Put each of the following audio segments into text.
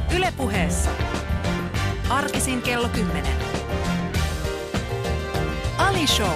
Yle Puheessa. Arkisin kello 10. Ali Show.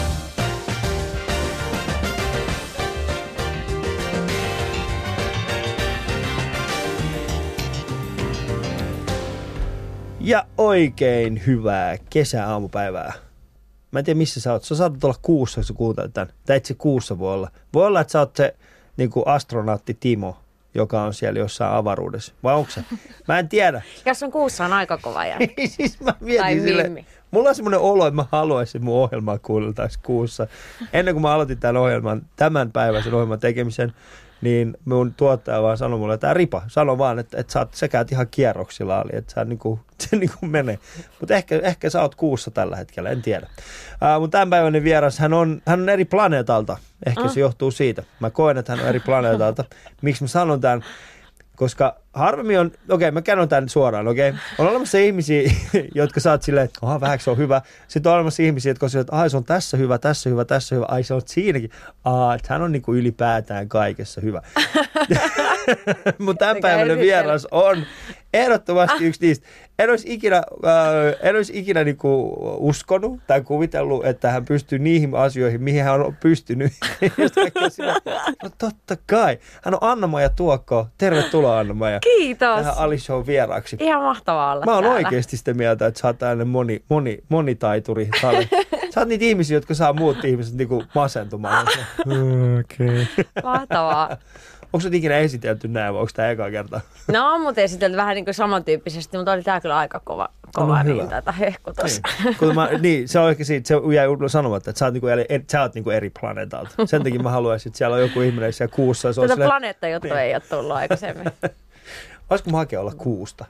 Ja oikein hyvää kesäaamupäivää. Mä en tiedä missä sä oot. Sä saatat olla kuussa, kun sä kuuntelet tän. Tai itse kuussa voi olla. Voi olla, että sä oot se niin kuin astronautti Timo, joka on siellä jossain avaruudessa. Vai onko se? Mä en tiedä. Jos on kuussa on aika kova jää. Siis mä mietin silleen. Mulla on semmoinen olo, että mä haluaisin mun ohjelmaa kuunneltaisi kuussa. Ennen kuin mä aloitin tämän päiväisen ohjelman tekemisen, niin mun tuottaja vaan sanoi mulle, että Ripa, sano vaan, että sä käyt ihan kierroksilla, että se menee. Mutta ehkä sä oot kuussa tällä hetkellä, en tiedä. Mun tämänpäiväinen vieras, hän on eri planeetalta. Ehkä se johtuu siitä. Mä koen, että hän on eri planeetalta. Miksi mä sanon tämän? Koska harvemmin on, mä käyn tämän suoraan, on olemassa ihmisiä, jotka saat silleen, että vähäksi on hyvä. Sitten on olemassa ihmisiä, jotka on silleen, että se on tässä hyvä, tässä hyvä, tässä hyvä. Ai se on siinäkin. Että hän on niinku ylipäätään kaikessa hyvä. Mutta tämänpäiväinen vieras on ehdottomasti yksi niistä. En olisi ikinä niinku uskonut tai kuvitellut, että hän pystyy niihin asioihin, mihin hän on pystynyt. No totta kai. Hän on Anna-Maija Tuokko. Tervetuloa Anna-Maija. Kiitos. Tähän Ali Show vieraaksi. Ihan mahtavaa olla Mä oon täällä. oikeasti sitä mieltä, että sä oot tällainen monitaituri. Sä oot niitä ihmisiä, jotka saa muut ihmiset niinku masentumaan. Okei. Mahtavaa. Onko sä ikinä esitelty näin vai onko tää eka kerta? No, mutta esitelty vähän niin kuin samantyyppisesti, mutta oli tää kyllä aika kova niin tätä hehkutus. Niin, se on oikein siitä, se jäi sanomatta, että sä oot niinku eri planeetalta. Sen takia mä haluaisin, että siellä on joku ihminen siellä kuussa. Tätä planeettajuttua niin. Ei ole tullut aikaisemmin. Olisiko mä hakea olla kuusta?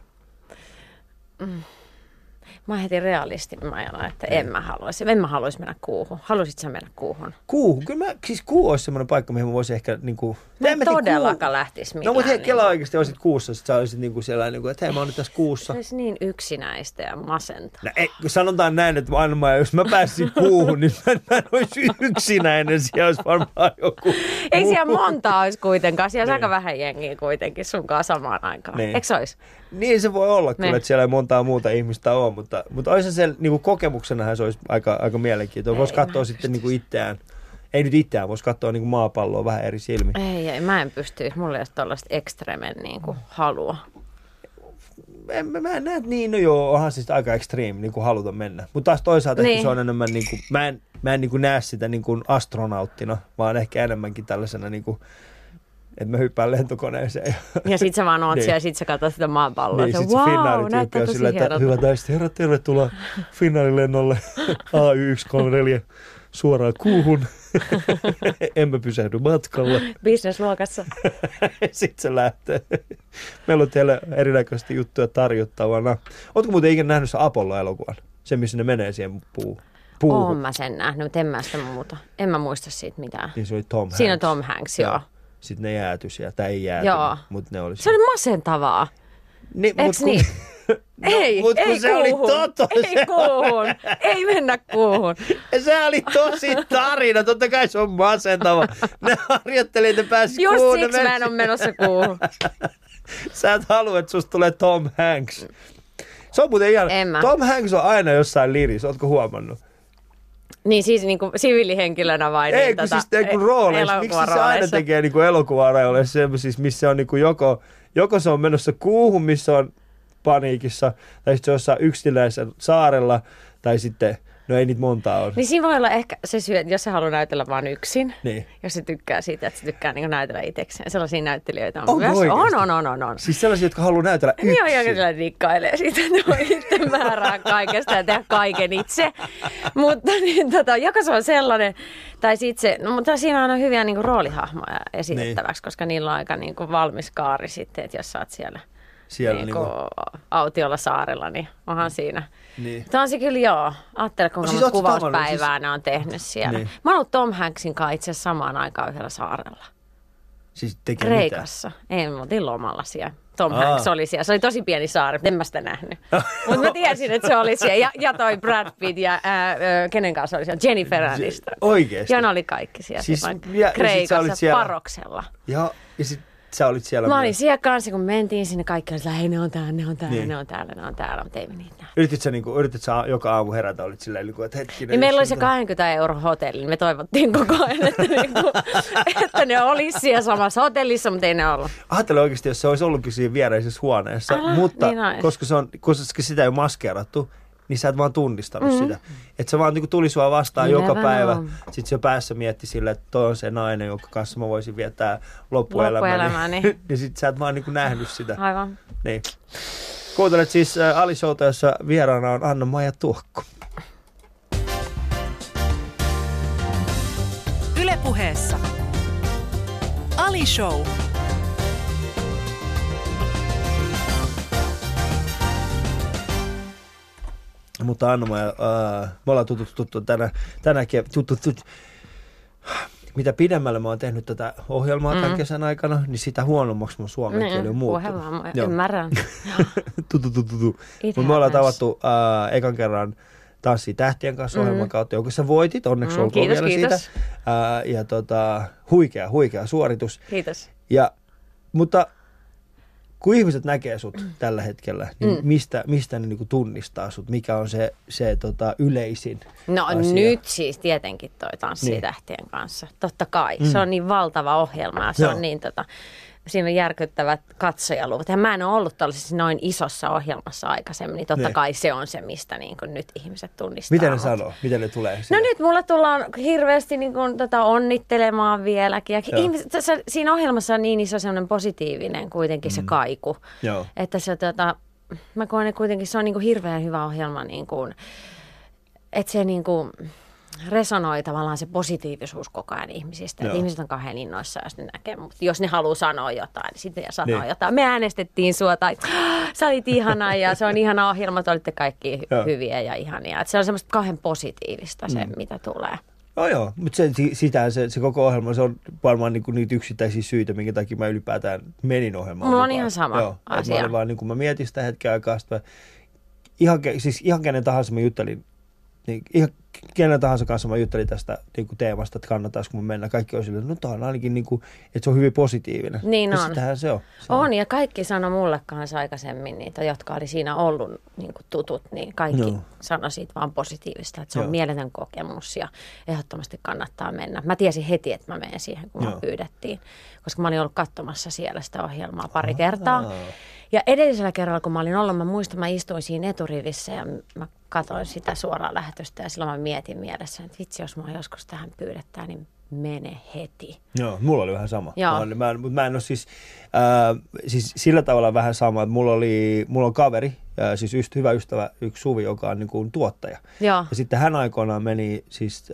Mä oon heti realisti. Mä ajan, että en mä haluaisi mennä kuuhun. Haluaisit sä mennä kuuhun? Kuuhun? Kyllä kuu olisi semmoinen paikka, mihin mä voisin ehkä niinku... Mä en todellakaan lähtisi millään. No mutta hei, kela oikeasti olisit kuussa, että sä olisit niinku siellä, niinku, että hei mä oon nyt tässä kuussa. Se olisi niin yksinäistä ja masenta. No ei, sanotaan näin, että aina jos mä pääsisin kuuhun, niin mä en olisi yksinäinen. Siellä olisi varmaan joku... Ei siellä monta olisi kuitenkaan. Siellä olisi aika vähän jengiä kuitenkin sunkaan samaan aikaan. Niin. Eikö se olisi? Niin se voi olla kyllä, että siellä ei montaa muuta ihmistä ole, mutta olisi se niinku kokemuksenahan se olisi aika mielenkiintoinen. Voisi katsoa sitten niinku itseään, ei nyt itseään, voisi katsoa niinku maapalloa vähän eri silmin. Ei, mä en pystyisi. Mulla ei ole tällaista ekstremen niinku halua. Mä en näe, että niin, no joo, onhan siis aika ekstriimi niin kuin haluta mennä. Mutta taas toisaalta niin. Se on enemmän, niin kuin, mä en niin kuin näe sitä niin kuin astronauttina, vaan ehkä enemmänkin tällaisena, niin kuin, että mä hyppään lentokoneeseen. Ja sit sä vaan oot siellä ja sit sä katsot sitä maapalloa. Niin, sit se Finnair-tyyppi on sillä, että hyvät naiset herrat, tervetuloa Finnairin lennolle AY134 suoraan kuuhun. Emme pysähdy matkalla. Business-luokassa. Sitten se lähtee. Meillä on teille erinäköistä juttuja tarjottavana. Ootko muuten ikinä nähnyt se Apollo-elokuvan? Se, missä ne menee siihen puuhun. Oon mä sen nähnyt, mutta en mä sitä muuta. En mä muista siitä mitään. Niin se oli Tom Hanks. Siinä on Tom Hanks, joo. Sitten ne jäätyi sieltä. Tai ei jäätynyt, mutta ne oli... Se oli masentavaa. Niin, eiks niin? No, ei se kuuhun. Ei kuuhun. Ei mennä kuuhun. Se oli tosi tarina. Totta kai se on masentava. Ne harjoitteli, että pääsi just kuuhun. Just siksi mä en ole menossa kuuhun. Sä et halua, että susta tulee Tom Hanks. Se on muuten ihan... Tom Hanks on aina jossain lirissä. Ootko huomannut? Niin siis niinku siviilihenkilönä vai? Ei, niin, kun siis rooleissa. Miksi se aina tekee niinku elokuvarooleissa semmoisissa, missä on niinku joko se on menossa kuuhun, missä on paniikissa, tai sitten se on jossain yksinäisellä saarella, tai sitten, no ei niitä montaa ole. Niin siinä voi olla ehkä se syy, että jos se haluaa näytellä vaan yksin, niin. Jos se tykkää siitä, että se tykkää niin näytellä itsekseen. Sellaisia näyttelijöitä on onko myös. Oikeasti? On. Siis sellaisia, jotka haluaa näytellä yksin? Niin on, joka dikkailee siitä, että voi itse määrää kaikesta ja tehdä kaiken itse. Mutta niin, joko se on sellainen, tai sitten se, no mutta siinä on hyviä niin kuin roolihahmoja esitettäväksi, niin. Koska niillä on aika niin kuin valmis kaari sitten, että jos sä oot siellä niin autiolla saarella, niin onhan siinä. Niin. Tämä on se kyllä joo. Ajattele, kuinka siis kuvauspäivää ne on tehnyt siellä. Niin. Mä oon ollut Tom Hanksin kanssa itse asiassa samaan aikaan yhdellä saarella. Siis tekee Kreikassa. Ei, me oltiin lomalla siellä. Tom Hanks oli siellä. Se oli tosi pieni saari, en mä sitä nähnyt. Mutta mä tiesin, että se oli siellä. Ja toi Brad Pitt ja kenen kanssa oli siellä? Jennifer Aniston. Oikeesti? Ja ne oli kaikki siellä. Siis, Kreikassa, siellä Paroksella. Ja sit sä olit siellä Mä olin myös. siellä kanssa, kun mentiin sinne, kaikki olivat, hei ne on täällä, mutta ei me niitä näe. Yritit sä joka aamu herätä, olit silleen, että hetkinen. Niin meillä oli se 20 € hotelli, niin me toivottiin koko ajan, että ne olisi siellä samassa hotellissa, mutta ei ne ollut. Ajattele oikeasti, jos se olisi ollutkin siinä viereisessä huoneessa, mutta niin koska sitä ei ole maskeerattu, niin sä et vaan tunnistanut sitä. Että se vaan niin tuli sua vastaan joka päivä. Sitten se päässä mietti silleen, että toi on se nainen, jonka kanssa mä voisin viettää loppuelämäni. Niin sit sä et vaan niin nähnyt sitä. Aivan. Niin. Kuuntelet siis Ali Showta, jossa vieraana on Anna-Maija Tuokko. Yle Puheessa Ali Show. Mutta Anna-Maija, me ollaan tuttu tänäkin. Mitä pidemmälle mä oon tehnyt tätä ohjelmaa tämän kesän aikana, niin sitä huonommaksi mun suomen kieli on muuttunut. Ohjelmaa, ymmärrän. Mutta me ollaan tavattu ekan kerran Tanssii tähtien kanssa ohjelman kautta, jonka sä voitit. Onneksi olkoon vielä siitä. Ja huikea suoritus. Kiitos. Mutta kun ihmiset näkee sut tällä hetkellä, niin mistä ne niinku tunnistaa sut? Mikä on se yleisin asia? Nyt siis tietenkin toi Tanssii tähtien kanssa. Totta kai. Se on niin valtava ohjelma. Se on niin siinä on järkyttävät katsojaluvut. Ja mä en ole ollut tällaisessa noin isossa ohjelmassa aikaisemmin, niin totta kai se on se, mistä niin kuin nyt ihmiset tunnistaa. Miten ne sanoo? Miten ne tulee siihen? No nyt mulla tullaan hirveästi niin kuin onnittelemaan vieläkin. Ja ihmiset, siinä ohjelmassa on niin iso sellainen positiivinen kuitenkin se kaiku. Joo. Että se mä koen, että kuitenkin se on niin kuin hirveän hyvä ohjelma, niin kuin, että se niin kuin resonoi tavallaan se positiivisuus koko ajan ihmisistä. Että ihmiset on kauhean innoissaan, jos ne näkee. Mutta jos ne haluaa sanoa jotain, niin sitten ne sanoo jotain. Me äänestettiin sua tai sä olit ihana ja se on ihana ohjelma, että olitte kaikki hyviä ja ihania. Että se on semmoista kauhean positiivista se, mitä tulee. Joo, mutta se koko ohjelma, se on varmaan niitä yksittäisiä syitä, minkä takia mä ylipäätään menin ohjelmaan. Mulla on ihan sama asia. Mä olin vaan, kun mä mietin sitä hetken aikaa, ihan kenen tahansa mä juttelin, niin kenen tahansa kanssa mä juttelin tästä niin kuin teemasta, että kannattaisiko mun mennä. Kaikki on silleen, että no tää on ainakin, niin kuin, että se on hyvin positiivinen. Niin ja on. sitähän se on. On, ja kaikki sanoi mulle kanssa aikaisemmin niitä, jotka oli siinä ollut niin kuin tutut, niin kaikki sanoi siitä vaan positiivista, että se on mieletön kokemus ja ehdottomasti kannattaa mennä. Mä tiesin heti, että mä menen siihen, kun mä pyydettiin, koska mä olin ollut katsomassa siellä sitä ohjelmaa pari kertaa. Ja edellisellä kerralla, kun mä olin ollut, mä muistan, mä istuin siinä eturivissä ja mä katsoin sitä suoraa lähetystä ja silloin mä mietin mielessä, että vitsi, jos mua joskus tähän pyydetään, niin mene heti. Joo, mulla oli vähän sama. Mä en ole siis sillä tavalla vähän sama, että mulla on kaveri, siis hyvä ystävä, yksi Suvi, joka on niin kuin tuottaja. Joo. Ja sitten hän aikoinaan meni, siis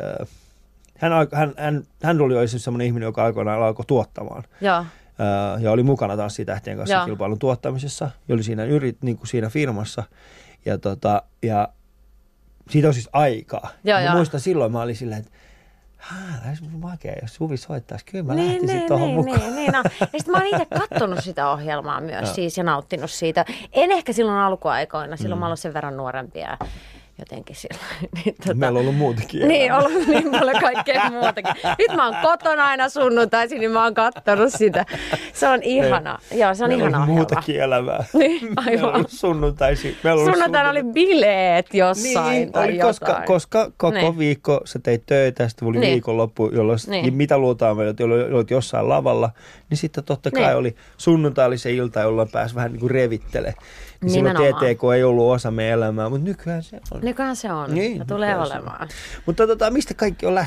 hän oli siis semmoinen ihminen, joka aikoinaan alkoi tuottamaan. Joo. Ja oli mukana Tanssii tähtien kanssa kilpailun tuottamisessa. Ja oli siinä niin kuin siinä firmassa. Ja siitä on siis aikaa. Mä muistan silloin, mä olin silleen, että olisi makea, jos Suvi soittaisi. Kyllä mä lähtisin tuohon mukaan. Niin. Ja sitten mä oon itse katsonut sitä ohjelmaa myös siis ja nauttinut siitä. En ehkä silloin alkuaikoina, silloin mä olin sen verran nuorempia. Jotenkin silloin. Meillä on ollut muutakin. Niin, on ollut niin paljon kaikkea muutakin. Nyt mä oon kotona aina sunnuntaisin, niin mä oon kattonut sitä. Se on ihana. Joo, se on ihana ohjelma. Muutakin elämää. Niin, aivan. Meillä on ollut sunnuntaisin. Sunnuntaina oli bileet jossain niin, tai oli, jotain. koska koko viikko sä teit töitä, sitten oli viikonloppu, jolloin mitä luultaan meillä, jolloin olit jossain lavalla, niin sitten totta kai oli sunnuntai oli se ilta, jolloin pääsi vähän niin kuin revittelemään. Niin silloin TTK ei ollut osa meidän elämää, mutta nykyään se on. Nykyään se on niin, ja tulee olemaan. Mutta mistä kaikki on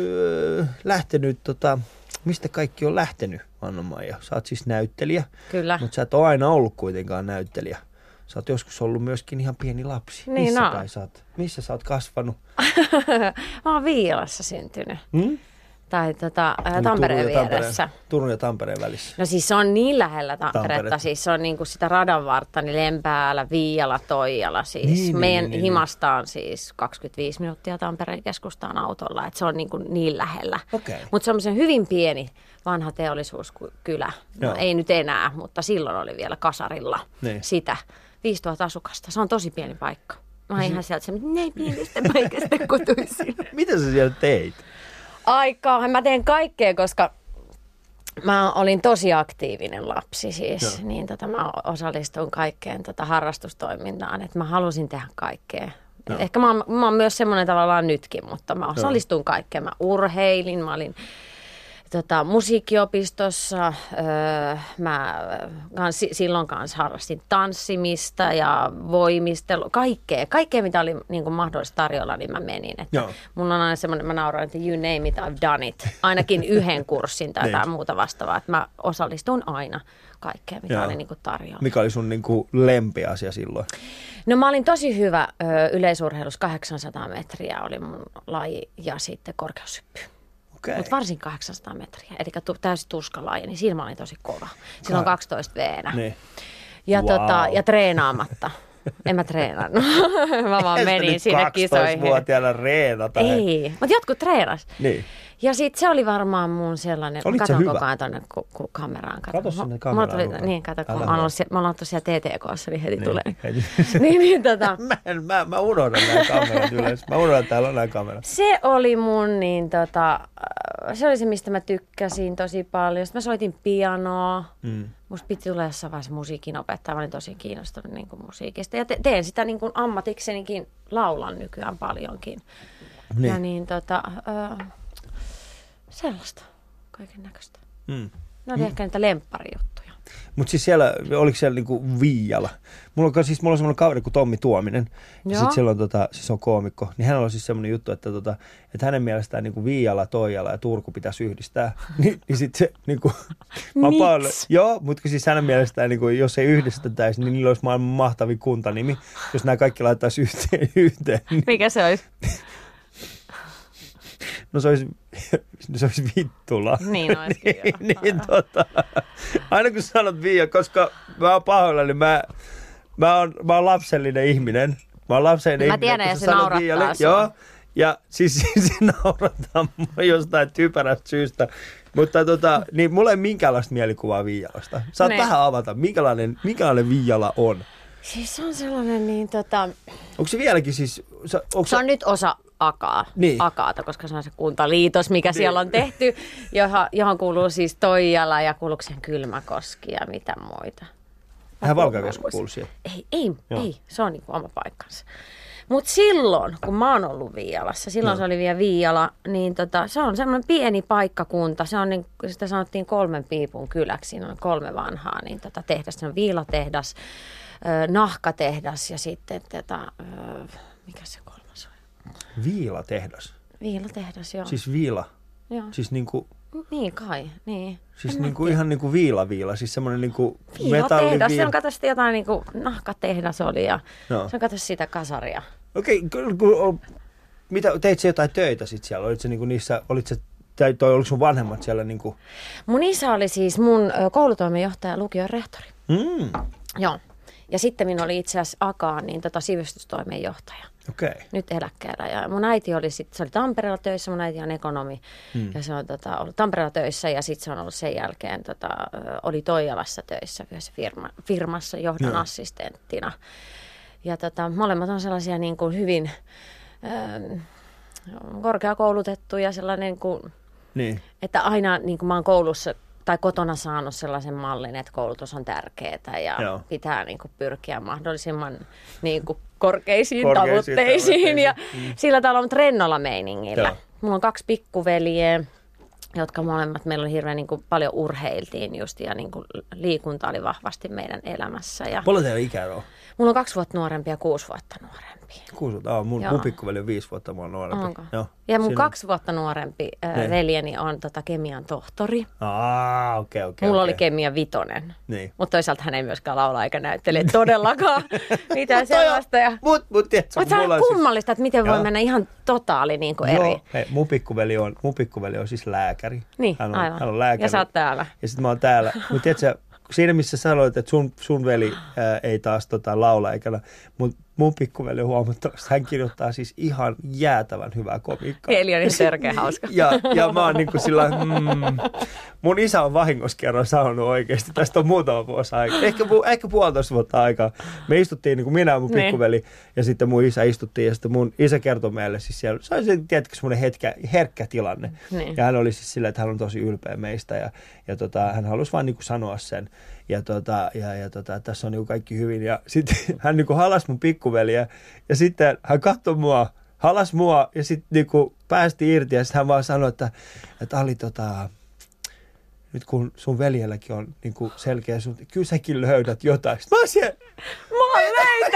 mistä kaikki on lähtenyt, Anna-Maija? Sä oot siis näyttelijä, Kyllä. Mutta sä et ole aina ollut kuitenkaan näyttelijä. Sä oot joskus ollut myöskin ihan pieni lapsi. Niin missä sä oot kasvanut? Mä oon Viilassa syntynyt. Tai Tampereen vieressä. Turun ja Tampereen välissä. No siis se on niin lähellä Tamperetta, siis se on niin kuin sitä radan vartta, niin Lempäälä, Viiala, Toijala. Siis meidän himasta on siis 25 minuuttia Tampereen keskustaan autolla, että se on niin lähellä. Okay. Mutta se on hyvin pieni vanha teollisuuskylä. No, ei nyt enää, mutta silloin oli vielä kasarilla sitä 5000 asukasta. Se on tosi pieni paikka. Mä oon ihan sieltä näin pienestä paikasta kotoisin. Mitä sä siellä teit? Aikaa. Mä teen kaikkea, koska Mä olin tosi aktiivinen lapsi siis, niin mä osallistuin kaikkeen harrastustoimintaan, että mä halusin tehdä kaikkea. Ehkä mä oon myös semmoinen tavallaan nytkin, mutta mä osallistuin kaikkeen. Mä urheilin, mä olin musiikkiopistossa, mä silloin kanssa harrastin tanssimista ja voimistelua, kaikkea mitä oli niin kuin mahdollista tarjolla, niin mä menin. Että mulla on aina semmoinen, mä nauroin, että you name it, I've done it. Ainakin yhden kurssin tai jotain muuta vastaavaa, että mä osallistuin aina kaikkeen, mikä oli niin kuin tarjolla. Mikä oli sun niin kuin lempiasia silloin? No mä olin tosi hyvä yleisurheilussa, 800 metriä oli mun laji ja sitten korkeushyppy. Okay. Mutta varsin 800 metriä, eli täysin tuskalaji, niin siinä mä olin tosi kova. Silloin 12 V-nä. Niin. Ja, ja treenaamatta. En mä treenannut. Mä vaan menin sinne kisoihin. 12-vuotiaana reenata. Ei, mutta jotkut treenas. Niin. Ja sitten se oli varmaan mun sellainen, katon koko ajan tuonne kameraan. Kato sinne kameraan. Niin, kato, kun mä oon ollut siellä TTK:ssa, niin heti tulee. Mä unohdan nämä kamerat yleensä. Mä unohdan, että täällä on nämä kamerat. Se oli mun, se oli se, mistä mä tykkäsin tosi paljon. Sitten mä soitin pianoa. Musta piti tulla jossain vaiheessa musiikinopettaja. Mä olin tosi kiinnostunut niin kuin musiikista. Ja teen sitä niin kuin ammatiksenikin, laulan nykyään paljonkin. Niin. Ja niin sellaista kaiken näköistä. Ne oli ehkä niitä lempparijuttuja. Mutta siis oliko siellä niinku Viiala? Mulla on semmoinen kaveri kuin Tommi Tuominen. Ja sitten siellä on, siis on koomikko. Niin hänellä on siis semmoinen juttu, että hänen mielestään niinku Viiala, Toijala ja Turku pitäisi yhdistää. niin sitten se niinku... Joo, mutta siis hänen mielestään, niinku, jos ei yhdistettäisi, niin niillä olisi maailman mahtavin kuntanimi. Jos nämä kaikki laittaisi yhteen. Mikä se olisi? No se olisi Vittula. Niin olisikin, niin, aina kun sanot Viia, koska mä oon pahoillani, mä oon lapsellinen ihminen. Mä tiedän, ja se naurattaa joo, ja siis se naurattaa jostain typerästä syystä. Mutta niin mulla ei minkäänlaista mielikuvaa Viialasta. Saat vähän avata, minkälainen Viiala on? Siis se on sellainen niin Onko se vieläkin siis... Se on nyt osa Akaata, koska se on se kuntaliitos, mikä siellä on tehty, johon kuuluu siis Toijala ja kuuluuko siihen Kylmäkoski ja mitä muita. Vähän Valkeakoski kuuluu siihen. Ei, se on niin kuin oma paikkansa. Mutta silloin, kun mä oon ollut Viialassa, silloin se oli vielä Viiala, niin se on semmoinen pieni paikkakunta. Se on niin, sitä sanottiin 3 piipun kyläksi, siinä on 3 vanhaa niin tehdas. Se on viilatehdas, nahkatehdas ja sitten mikä se kolmas on? Viilatehdas? Viilatehdas, joo. Siis viila? Joo. Siis niinku... Niin kai, niin. Siis niinku ihan niinku viila, siis semmoinen niinku metalliviila. Se on kato sitten jotain niinku nahkatehdas oli ja se on kato sitä kasaria. Okei, mitä, teit sä jotain töitä sitten siellä? Olit sä niinku niissä, oliko sun vanhemmat siellä niinku? Mun isä oli siis mun koulutoimenjohtaja, lukion rehtori. Joo. Ja sitten minun oli itse asiassa Akaan niin sivistystoimenjohtaja. Okay. Nyt eläkkeellä. Ja mun äiti oli se oli Tampereella töissä, mun äiti on ekonomi. Ja se on ollut Tampereella töissä ja sitten se on ollut sen jälkeen, oli Toijalassa töissä yhdessä firmassa johdon assistenttina. Ja molemmat on sellaisia niin kuin hyvin korkeakoulutettuja, sellainen kuin, että aina niin kuin mä oon koulussa tai kotona saanut sellaisen mallin, että koulutus on tärkeää ja pitää niin kuin pyrkiä mahdollisimman niin kuin korkeisiin tavoitteisiin ja sillä tavalla on rennolla meiningillä. Joo. Mulla on 2 pikkuveljeä, jotka molemmat meillä oli hirveän niin kuin paljon urheiltiin just ja niin kuin liikunta oli vahvasti meidän elämässä. Ja paljon teillä ikäero? Mulla on 2 vuotta nuorempi ja 6 vuotta nuorempi. 6 vuotta? Mun pikkuveli on 5 vuotta mua nuorempi. Onko? Joo. Ja mun 2 vuotta nuorempi veljeni on kemian tohtori. Okei. Mulla oli kemia 5. Niin. Mutta toisaalta hän ei myöskään laula eikä näyttele todellakaan mitään sellaista. Mutta se on kummallista, että miten voi mennä ihan totaali niin kuin eri. Hei, mun pikkuveli on siis lääkäri. Niin, hän on lääkäri. Ja sä oot täällä. Ja sit mä oon täällä. Mutta tiedätkö, siinä missä sanoit, että sun veli ei taas laula eikä, mutta mun pikkuveli huomattavasti. Hän kirjoittaa siis ihan jäätävän hyvää komiikkaa. Eli on ihan törkeä hauska. Ja mä oon niinku sillä mun isä on vahingossa kerran sanonut oikeasti. Tästä on muutama vuosi aikaa. Ehkä 1,5 vuotta aikaa. Me istuttiin niinku minä ja mun pikkuveli ja sitten mun isä istuttiin. Ja sitten mun isä kertoi meille siis siellä. Se oli tietenkin semmoinen herkkä tilanne. Ja hän oli siis silleen, että hän on tosi ylpeä meistä. Ja hän halusi vaan niinku sanoa sen. Ja tässä on niinku kaikki hyvin. Ja sitten hän niinku halasi mun pikkuveliä. Ja sitten hän katsoi mua, halasi mua ja sitten niinku päästi irti. Ja sitten hän vaan sanoi, että Ali, nyt kun sun veljelläkin on niinku selkeä sun, kyllä säkin löydät jotain. Sitten mä oon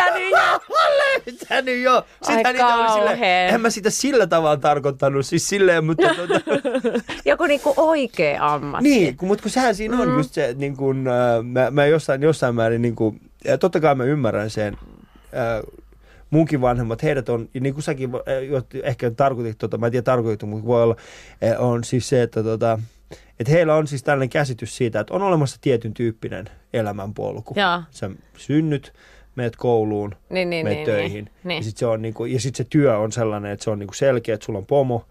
löytänyt jo. Sitten hän oli silleen, en mä sitä sillä tavalla tarkoittanut, siis silleen, mutta joku niinku oikea ammatti. Niin, mutta kun sehän siinä on just se, niin kuin, mä jossain määrin, niin kuin, ja totta kai mä ymmärrän sen, munkin vanhemmat, heidät on, niin kuin säkin ehkä tarkoitit, mä en tiedä tarkoitit, mutta voi olla, on siis se, että heillä on siis tällainen käsitys siitä, että on olemassa tietyn tyyppinen elämänpolku. Sä synnyt, meet kouluun, meet töihin. Ja sitten se on niinku, ja sit se työ on sellainen, että se on niinku selkeä, että sulla on pomo.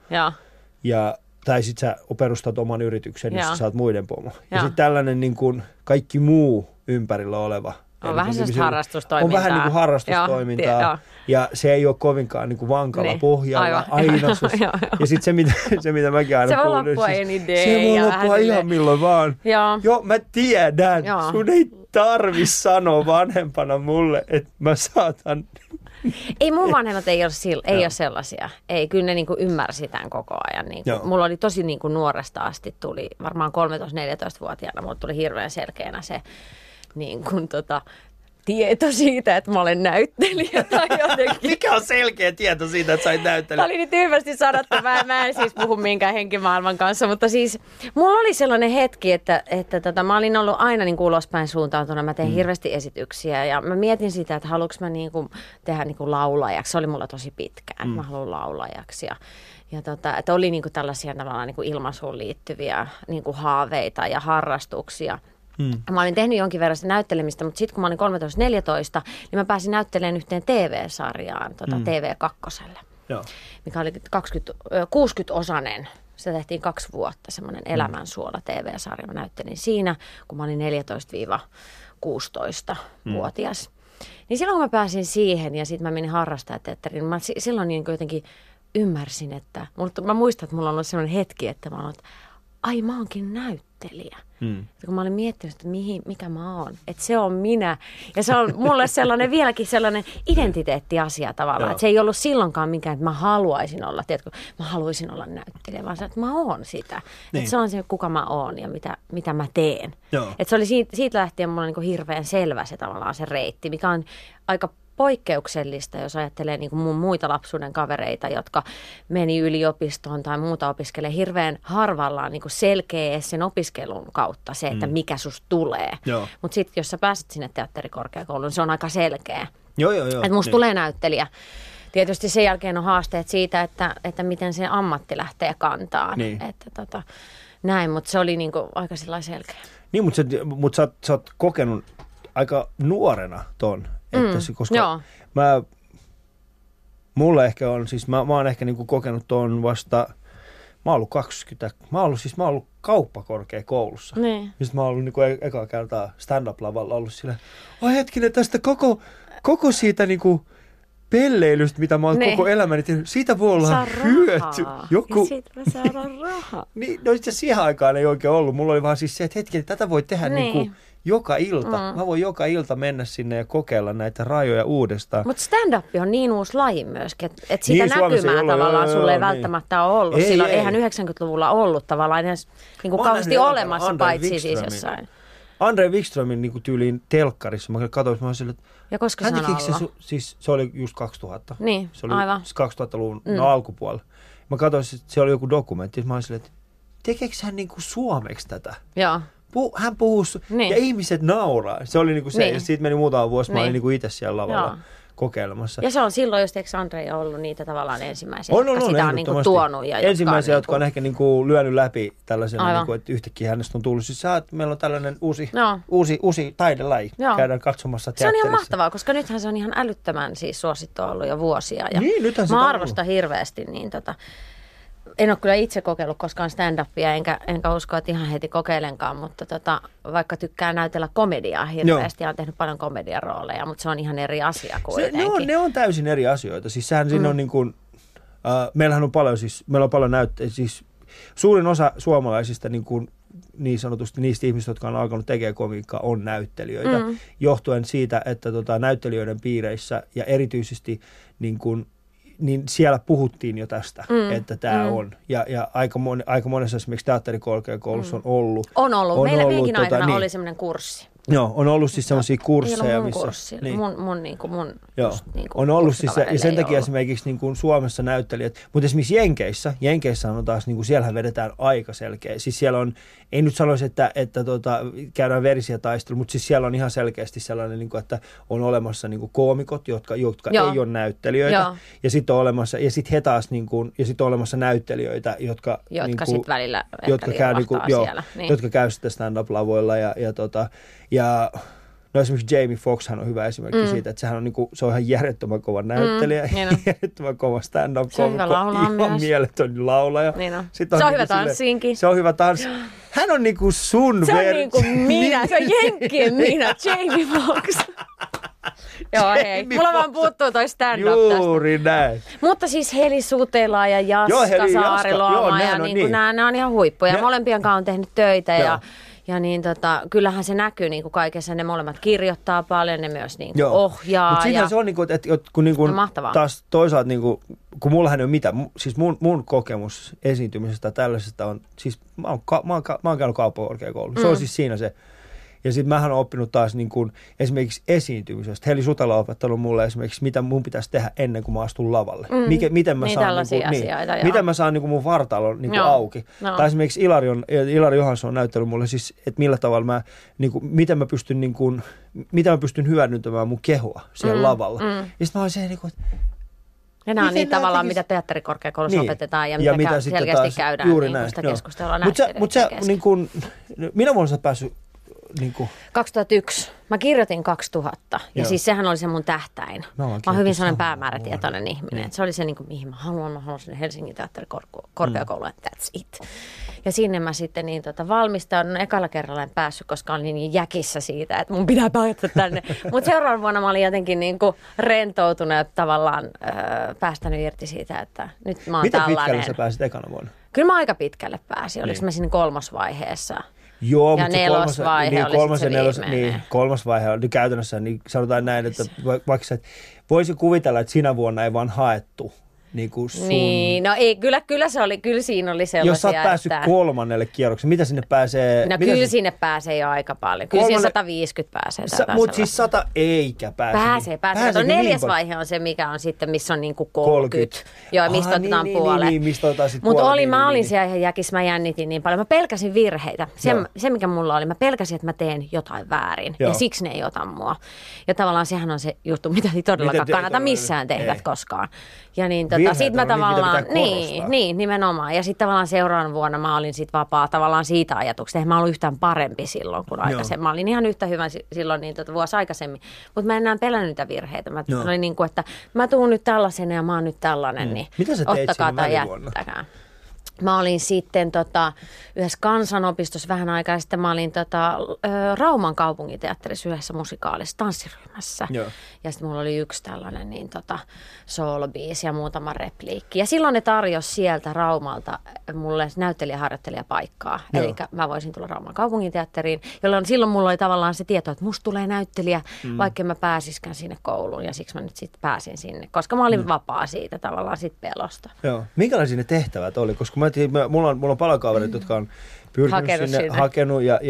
Tai sitten sä perustat oman yrityksen, jossa saat muiden pomo. Ja sitten tällainen niinku kaikki muu ympärillä oleva. On vähän sellaista harrastustoimintaa. On vähän niin kuin harrastustoimintaa. Ja se ei ole kovinkaan niin kuin vankalla pohjalla aina. Ja sitten se, mitä mäkin aina kuulin. Se voi loppua any day. Se voi loppua ihan milloin vaan. Joo, mä tiedän. Sun ei tarvi sanoa vanhempana mulle, että mä saatan. Ei mun vanhemmat ei ole sellaisia. Ei, kyllä ne niinku ymmärsi tämän koko ajan. Niinku. Mulla oli tosi niinku nuoresta asti, tuli varmaan 13-14-vuotiaana, mulla tuli hirveän selkeänä se niin kuin tieto siitä, että mä olen näyttelijä tai jotenkin. Mikä on selkeä tieto siitä, että sä olet näyttelijä? Tämä oli niin tyhmästi sanottu. Mä en siis puhu minkään henkimaailman kanssa, mutta siis mulla oli sellainen hetki, että mä olin ollut aina niin kuin ulospäin suuntautuna. Mä tein hirveästi esityksiä ja mä mietin sitä, että haluanko mä niin kuin tehdä niin kuin laulajaksi. Se oli mulla tosi pitkään, että mä haluan laulajaksi. Ja että oli niin kuin tällaisia tavallaan niin kuin ilmaisuun liittyviä niin kuin haaveita ja harrastuksia. Mä olin tehnyt jonkin verran sitä näyttelemistä, mutta sitten kun mä olin 13-14, niin mä pääsin näyttelemään yhteen TV-sarjaan, TV2, mikä oli 60-osainen. Se tehtiin 2 vuotta, semmoinen Elämänsuola TV-sarja. Mä näyttelin siinä, kun mä olin 14-16-vuotias. Niin silloin kun mä pääsin siihen ja sitten mä menin harrastajateatteriin, mä silloin niin jotenkin ymmärsin, että mä muistan, että mulla on ollut semmoinen hetki, että mä olen ollut, ai mä oonkin näyttelijä. Kun mä olin miettinyt, että mikä mä oon, että se on minä. Ja se on mulle vieläkin sellainen identiteettiasia tavallaan. Että se ei ollut silloinkaan mikään, että mä haluaisin olla, tiedätkö, mä haluaisin olla näyttelijä, vaan se, että mä oon sitä. Niin. Että se on se, kuka mä oon ja mitä mä teen. Että se oli siitä lähtien mulla niin hirveän selvä se tavallaan se reitti, mikä on aika poikkeuksellista, jos ajattelee niin kuin mun muita lapsuuden kavereita, jotka meni yliopistoon tai muuta opiskelee. Hirveän harvallaan niin kuin selkeä sen opiskelun kautta se, että mikä susta tulee. Mutta sitten jos sä pääset sinne teatterikorkeakouluun, se on aika selkeä. Että musta tulee näyttelijä. Tietysti sen jälkeen on haasteet siitä, että miten se ammatti lähtee kantaa. Että näin, mutta se oli niin kuin aika selkeä. Niin, mutta sä oot kokenut aika nuorena ton. Koska mulla ehkä on, siis mä oon ehkä niinku kokenut ton vasta, mä oon ollut kauppakorkeakoulussa. Niin. Ja sit mä oon ollut niinku ekaa kertaa stand-up-lavalla ollut silleen, hetkinen, tästä koko siitä niinku pelleilystä, mitä mä oon koko elämäni tehnyt, siitä voi olla hyöty. Joku. Ja siitä mä saadaan rahaa. Niin, no itse siihen aikaan ei oikein ollut. Mulla oli vaan siis se, että hetkinen, tätä voi tehdä niinku joka ilta. Mä voin joka ilta mennä sinne ja kokeilla näitä rajoja uudestaan. Mutta stand-up on niin uusi laji myöskin, että sitä niin, näkymää tavallaan sulle ei välttämättä ole ollut. Silloin eihän 90-luvulla ollut tavallaan edes niin kuin kauheasti olemassa paitsi siis jossain. Andre Wikströmin niin tyyliin telkkarissa, mä katsoin, mä olin sille, ja koska se on ollut? Se oli just 2000. Niin, se oli aivan. 2000-luvun alkupuolella. Mä katsoin, että se oli joku dokumentti, mä olin sille, että tekeekö hän niin kuin suomeksi tätä? Joo. Hän puhuu, ja ihmiset nauraa. Se oli niinku se, ja siitä meni muutama vuosi, mä olin niinku itse siellä lavalla kokeilemassa. Ja se on silloin, jos eikö Andre ollut niitä tavallaan ensimmäisiä, on, jotka sitä on niin kuin tuonut. Ja ensimmäisiä, jotka on niin ehkä niin kuin lyönyt läpi tällaisena, niin kuin, että yhtäkkiä hänestä on tullut. Siis meillä on tällainen uusi taidelaji. Käydään katsomassa teatterissa. Se on ihan mahtavaa, koska nythän se on ihan älyttömän siis suosittu ollut jo vuosia. Ja niin, nythän mä arvostan hirveästi. Niin en ole kyllä itse kokeillut koskaan stand-upia, enkä usko, että ihan heti kokeilenkaan, mutta vaikka tykkää näytellä komediaa hirveästi ja on tehnyt paljon komediarooleja, mutta se on ihan eri asia kuitenkin. Ne on täysin eri asioita. Siis sehän siinä on niin kuin, meillähän on paljon, meillä on paljon näytteitä, siis suurin osa suomalaisista niin sanotusti niistä ihmistä, jotka on alkanut tekemään komiikkaa, on näyttelijöitä, johtuen siitä, että näyttelijöiden piireissä ja erityisesti niin siellä puhuttiin jo tästä, että tämä on. Ja aika monessa esimerkiksi teatterikorkeakoulussa on ollut. On ollut. Meilläkin aikana oli semmoinen kurssi. Joo, on ollut siis semmoisia kursseja, ei ollut missä... kurssi. Niin. Mun joo, just, on ollut siis, ja sen takia esimerkiksi niin kuin Suomessa näyttelijät, mutta esimerkiksi Jenkeissä on taas, niin kuin siellähän vedetään aika selkeä. Siis siellä on, ei nyt sanoisi, että käydään verisiä taisteluja, mutta siis siellä on ihan selkeästi sellainen, niin kuin, että on olemassa niin kuin koomikot, jotka ei ole näyttelijöitä, ja sitten on olemassa, ja sitten he taas, niin kuin, ja sitten on olemassa näyttelijöitä, jotka niin kuin, sitten välillä jotka käy, niin kuin, siellä. Niin. Jotka käy sitten stand-up-lavoilla, ja no esimerkiksi Jamie Foxxhan on hyvä esimerkki siitä, että sehän on niinku, se on ihan järjettömän kova näyttelijä, järjettömän kova stand-up-koomikko, ihan mieletön laulaja. Niin se on hyvä tanssiinkin. Se on hyvä tanssi. Hän on niinku sun se on niinku minä, se on jenkkien minä, Jamie Foxx. Joo, hei. Mulla vaan puuttuu toi stand-up Juuri tästä. Näin. Mutta siis Heli Sutela ja Jaska Saariluoma ja niinku nämä on ihan huippuja. Molempien kanssa on tehnyt töitä ja niin kyllähän se näkyy niin kuin kaikessa. Ne molemmat kirjoittaa paljon, ne myös niin kuin ohjaa. Mutta siinähän se on, niin kuin, että kun niin kuin taas toisaalta, niin kuin, kun mullahan ei ole mitään, siis mun kokemus esiintymisestä tällaisesta on, siis mä oon käynyt kauppakorkeakoulun. Se on siis siinä se. Ja sitten mähän olen oppinut taas niin kuin esimerkiksi esiintymisestä. Heli Sutala on opettanut mulle esimerkiksi, mitä mun pitäisi tehdä ennen kuin mä astun lavalle. Miten mä niin saan, miten mä saan niin kuin mun vartalon niin kuin auki. No. Tai esimerkiksi Ilari Johansson on näyttänyt mulle siis, että millä tavalla mä, niin kuin, miten mä pystyn hyödyntämään mun kehoa siellä lavalla. Ja sitten mä olin se, niin kuin, ja nämä on niin tavallaan, mitä teatterikorkeakoulussa opetetaan ja mitä selkeästi taas, käydään niin sitä keskustelua näyttelijöiden kesken. Minä vuonna sä oot päässyt... 2001. Mä kirjoitin 2000 ja siis sehän oli se mun tähtäin. Mä oon hyvin sellainen päämäärätietoinen ihminen. Että se oli se, niin kuin, mihin mä haluan sinne Helsingin teatterikorkeakouluun, that's it. Ja sinne mä sitten valmistaudun. Ekalla kerralla en päässyt, koska olin niin jäkissä siitä, että mun pitää päästä tänne. Mutta seuraavan vuonna mä olin jotenkin niin kuin rentoutunut ja tavallaan päästänyt irti siitä, että nyt mä oon miten tällainen. Miten pitkälle sä pääsit ekana vuonna? Kyllä mä aika pitkälle pääsin. Oliko mä siinä 3. vaiheessa? Joo, ja mutta nelosvaihe oli se viimeinen. 3. vaihe oli käytännössä, niin sanotaan näin, että vaikka sä voisi kuvitella, että sinä vuonna ei vaan haettu. Niin, no ei, kyllä siinä oli sellaisia, jos sä oot päässyt 3. kierrokselle, mitä sinne pääsee? No kyllä sinne pääsee jo aika paljon. Kyllä siinä 150 pääsee. Mutta siis 100 eikä pääse. Pääsee. 4. vaihe on se, mikä on sitten, missä on niinku 30. Joo, mistä otetaan puolet. Mutta mä olin siellä ihan jäkissä, mä jännitin niin paljon. Mä pelkäsin virheitä. Se, mikä mulla oli, mä pelkäsin, että mä teen jotain väärin. Ja siksi ne ei ota mua. Ja tavallaan sehän on se juttu, mitä ei todellakaan kannata missään tehdä koskaan. Ja niin sit mä tavallaan, niin, nimenomaan. Ja sitten tavallaan seuraavan vuonna mä olin sit vapaa tavallaan siitä ajatuksesta. Eihän mä ollut yhtään parempi silloin kuin aikaisemmin. Mä olin ihan yhtä hyvä silloin vuosi aikaisemmin. Mutta mä en enää pelännyt niitä virheitä. Mä olin niin kuin, että mä tuun nyt tällaisena ja mä oon nyt tällainen. Niin mitä sä teit siinä välivuonna? Mä olin sitten yhdessä kansanopistossa vähän aikaa sitten. Mä olin Rauman kaupunginteatterissa yhdessä musikaalissa tanssiryhmässä. Joo. Ja sitten mulla oli yksi tällainen soolobiisi ja muutama repliikki. Ja silloin ne tarjosi sieltä Raumalta mulle näyttelijäharjoittelijapaikkaa. Eli mä voisin tulla Rauman kaupunginteatteriin, jolloin silloin mulla oli tavallaan se tieto, että musta tulee näyttelijä, vaikka mä pääsiskään sinne kouluun. Ja siksi mä nyt sitten pääsin sinne, koska mä olin vapaa siitä tavallaan sit pelosta. Joo. Minkälaisia ne tehtävät oli? Koska mulla on paljon kavereita, jotka on pyrkinyt sinne, hakenut ja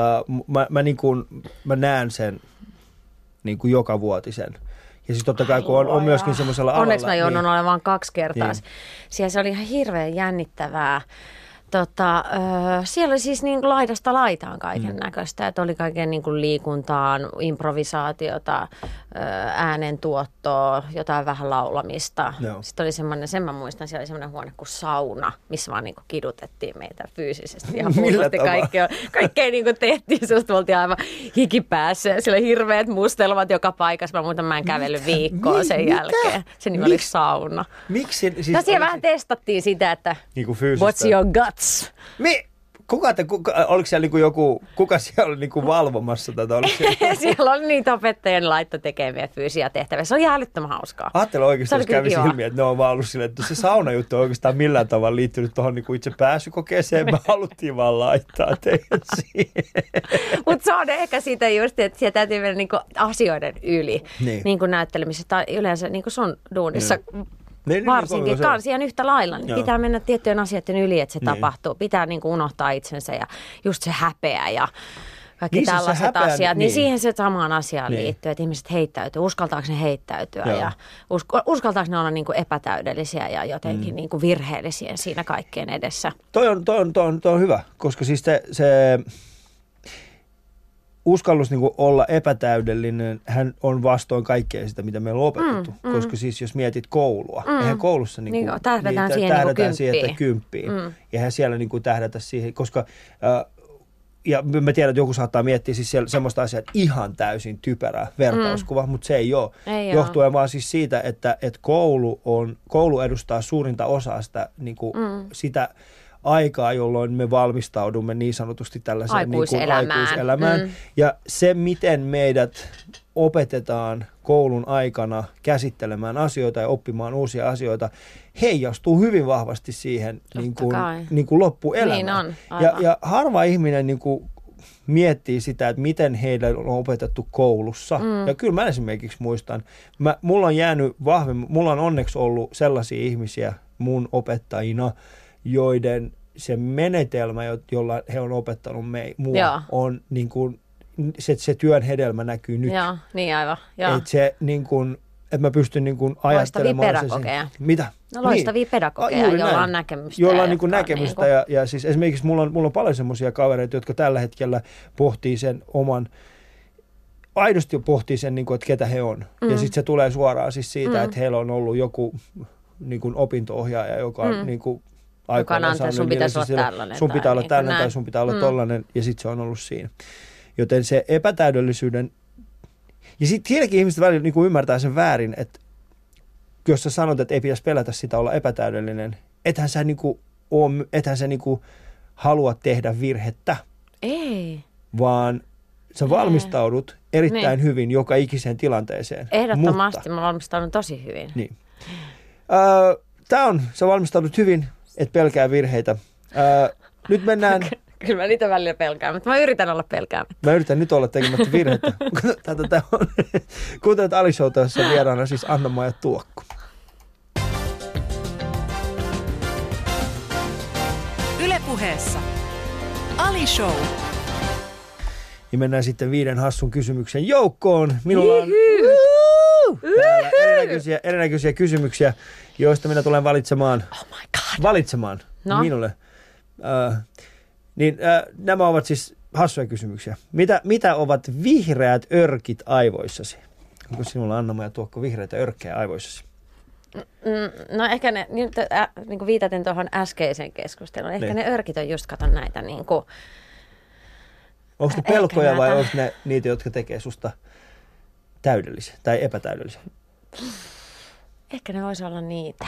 mä näen sen niin kuin joka vuotisen. Ja siis totta kai, kun on myöskin semmoisella alalla. Onneksi mä joudun olemaan 2 kertaa. Niin. Siellä se oli ihan hirveän jännittävää. Siellä oli siis niin laidasta laitaan kaiken näköistä, että oli kaiken niin kuin liikuntaan, improvisaatiota, äänentuottoa, jotain vähän laulamista. Joo. Sitten oli semmoinen, sen mä muistan, siellä oli semmoinen huone kuin sauna, missä vaan niin kuin kidutettiin meitä fyysisesti. Ihan hullasti kaikkea niin kuin tehtiin, sellaista oltiin aivan hikipäässä ja siellä hirveät mustelmat joka paikassa. Mä muistan, mä en kävellyt viikkoa sen jälkeen. Se nimi oli sauna. Miksi? Siis siellä vähän testattiin sitä, että niinku fyysistä. What's your guts? Oliko siellä niinku joku, kuka siellä oli niinku valvomassa tätä? Siellä oli niitä opettajien laitto tekemiä fyysisiä tehtäviä. Se oli älyttömän hauskaa. Ajattelen oikeasti, jos kävi ilmi, että ne on vaan ollut silleen, että se saunajuttu on oikeastaan millään tavalla liittynyt tuohon niinku itse pääsykokeeseen. Me haluttiin vaan laittaa teidät siihen. Mutta se on ehkä siitä just, että siellä täytyy mennä niinku asioiden yli. Niin kuin näyttelemisessä tai yleensä niinku sun duunissa. Varsinkin ihan yhtä lailla, niin pitää mennä tiettyjen asioiden yli, että se tapahtuu. Pitää niin kuin unohtaa itsensä ja just se häpeä ja kaikki niin tällaiset asiat. Niin siihen se samaan asiaan liittyy, että ihmiset heittäytyy. Uskaltaako ne heittäytyä ja uskaltaako ne olla niin kuin epätäydellisiä ja jotenkin niin kuin virheellisiä siinä kaikkien edessä. Toi on hyvä, koska siis se uskallus niin kuin olla epätäydellinen, hän on vastoin kaikkea sitä, mitä meillä on opetettu. Koska siis jos mietit koulua, eihän koulussa niin kuin, tähdätään siihen, että kymppiin. Eihän siellä niin kuin tähdätä siihen, koska ja mä tiedän, että joku saattaa miettiä siis semmoista asiaa, että ihan täysin typerä vertauskuva, mutta se ei ole. Johtuen vaan siis siitä, että koulu edustaa suurinta osaa sitä, niin kuin, sitä aikaa, jolloin me valmistaudumme niin sanotusti tällaiseen aikuiselämään. Ja se, miten meidät opetetaan koulun aikana käsittelemään asioita ja oppimaan uusia asioita, heijastuu hyvin vahvasti siihen niin kuin loppuelämään. Niin ja harva ihminen niin kuin miettii sitä, että miten heille on opetettu koulussa. Ja kyllä mä esimerkiksi muistan, mulla on jäänyt vahvemmin, mulla on onneksi ollut sellaisia ihmisiä mun opettajina, joiden se menetelmä, jolla he on opettanut mua, on niin kuin, se työn hedelmä näkyy nyt. Joo, niin aivan. Että se niin kuin, että mä pystyn niin kuin ajattelemaan pedagogeja. Mitä? Loistavia pedagogeja, joilla on näkemystä. Joilla on niin kuin näkemystä ja siis esimerkiksi mulla on paljon semmoisia kavereita, jotka tällä hetkellä pohtii sen aidosti pohtii sen, niin kuin, että ketä he on. Ja sitten se tulee suoraan siis siitä, että heillä on ollut joku niin kuin opinto-ohjaaja, joka on niin kuin aikoinaan sanonut, sun pitäisi olla tällainen. Sun pitää olla tällainen tai sun pitää olla tollainen, ja sitten se on ollut siinä. Joten se epätäydellisyyden, ja sitten siinäkin ihmiset välillä niin kuin ymmärtää sen väärin, että jos sä sanot, että ei pitäisi pelätä sitä olla epätäydellinen, ethän sä niin kuin halua tehdä virhettä. Ei. Vaan sä valmistaudut erittäin hyvin joka ikiseen tilanteeseen. Ehdottomasti mä valmistaudun tosi hyvin. Niin. Sä valmistaudut hyvin, et pelkää virheitä. Nyt mennään... Kyllä mä niitä välillä pelkään, mutta mä yritän olla pelkäämättä. Mä yritän nyt olla tekemättä virheitä. Tätä on. Kuuntelet Ali Showta, jossa vieraana siis Anna-Maija Tuokko. Yle Puheessa Ali Show. Ja mennään sitten 5 hassun kysymyksen joukkoon. Minulla on erinäköisiä kysymyksiä, joista minä tulen valitsemaan. Oh my God. Valitsemaan minulle. Nämä ovat siis hassuja kysymyksiä. Mitä ovat vihreät örkit aivoissasi? Onko sinulla, Anna-Maija Tuokko, vihreitä örkkejä aivoissasi? No ehkä ne, niin kuin viitaten tuohon äskeiseen keskusteluun, ehkä ne örkit on just, katon näitä niin kuin... Onko ne pelkoja vai onko ne niitä, jotka tekee susta täydellisiä tai epätäydellisiä? Ehkä ne voisi olla niitä.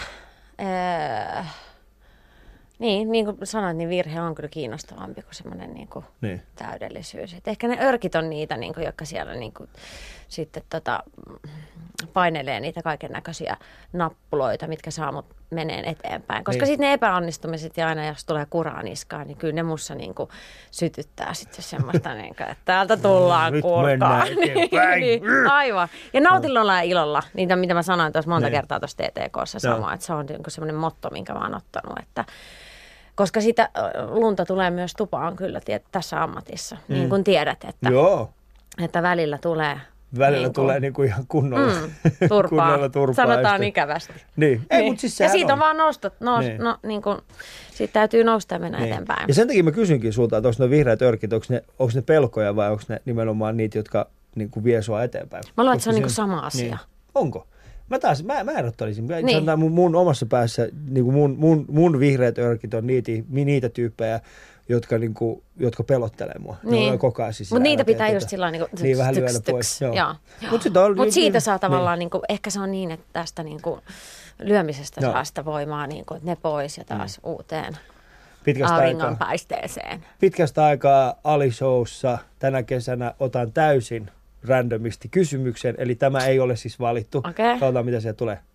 Niin kuin sanoit, niin virhe on kyllä kiinnostavampi kuin semmoinen niin kuin täydellisyys. Et ehkä ne örkit on niitä, niin kuin, jotka siellä niin kuin, sitten painelee niitä kaiken näköisiä nappuloita, mitkä saa mut meneen eteenpäin. Koska sitten ne epäonnistumiset ja aina jos tulee kuraa niskaan, niin kyllä ne mussa niin kuin sytyttää sitten semmoista, niin kuin, että täältä tullaan kurkaa. Niin, aivan. Ja nautilla ja ilolla, niitä mitä mä sanoin tuossa monta kertaa tuossa TTK:ssa samoin, että se on niin kuin semmoinen motto, minkä mä oon ottanut, että koska sitä lunta tulee myös tupaan kyllä tässä ammatissa, niin kuin tiedät, että välillä tulee... Välillä tulee niinku ihan kunnolla turpaa. Sanotaan ikävästi. Niin. Ei, mutta siis ja siitä on vaan siitä täytyy nousta ja mennä eteenpäin. Ja sen takia mä kysynkin sulta, että onko ne vihreät örkit, onko ne pelkoja vai onko ne nimenomaan niitä, jotka niin kuin vie sua eteenpäin. Mä luulen, että se on niin kuin sama asia. Niin. Onko? Mä erottelisin. Niin. Mun omassa päässä niin kuin mun vihreät örkit on niitä tyyppejä, jotka pelottelee mua. Niin. Mutta niitä pitää just sillä niin kuin vähän lyödä pois. Mutta siitä saa tavallaan, niin kuin, ehkä se on niin, että tästä niin kuin, lyömisestä saa sitä voimaa, niin kuin, että ne pois ja taas uuteen auringonpaisteeseen. Pitkästä aikaa Ali-showssa tänä kesänä otan täysin randomisti kysymyksen, eli tämä ei ole siis valittu. Okay. Katsotaan, mitä sieltä tulee.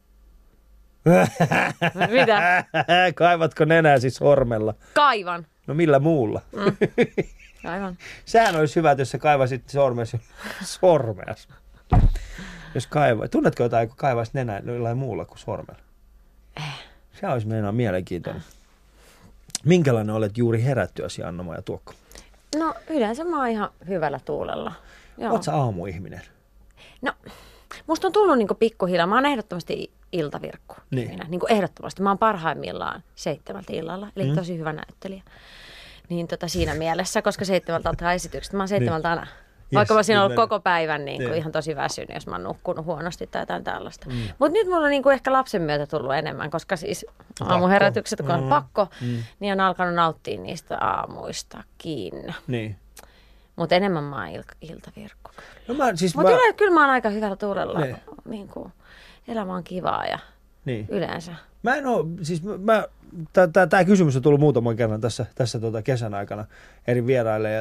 Mitä? Kaivatko nenäsi sormella? Kaivan. No millä muulla? Aivan. Sehän olisi hyvä, jos sä kaivasit sormeas. Jos tunnetko jotain, kun kaivaisi nenää jollain muulla kuin sormella? Se olisi meinaan mielenkiintoinen. Minkälainen olet juuri herättyäsi, Anna-Maija Tuokko? No yleensä mä oon ihan hyvällä tuulella. Oot sä aamuihminen? No, musta on tullut niinku pikkuhiljaa. Mä oon ehdottomasti iltavirkku. Niin kuin ehdottomasti. Mä oon parhaimmillaan 7 illalla, eli tosi hyvä näyttelijä. Niin siinä mielessä, koska 7 alkaa esitykset, mä oon 7 aina. Vaikka mä siinä ollut koko päivän niin kuin ihan tosi väsynyt, jos mä oon nukkunut huonosti tai jotain tällaista. Mutta nyt mulla on niin kuin ehkä lapsen myötä tullut enemmän, koska siis aamuherätykset, kun on pakko, niin on alkanut nauttia niistä aamuistakin. Niin. Mutta enemmän mä oon iltavirkku. No mutta kyllä mä oon aika hyvällä tuulella. Niin kuin, elämä on kivaa ja yleensä. Mä en oo, siis tää kysymys on tullut muutaman kerran tässä kesän aikana eri vieraille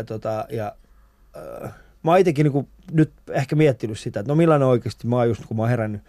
mä oon itsekin niin nyt ehkä miettinyt sitä, että no millainen oikeasti mä oon just kun mä oon herännyt.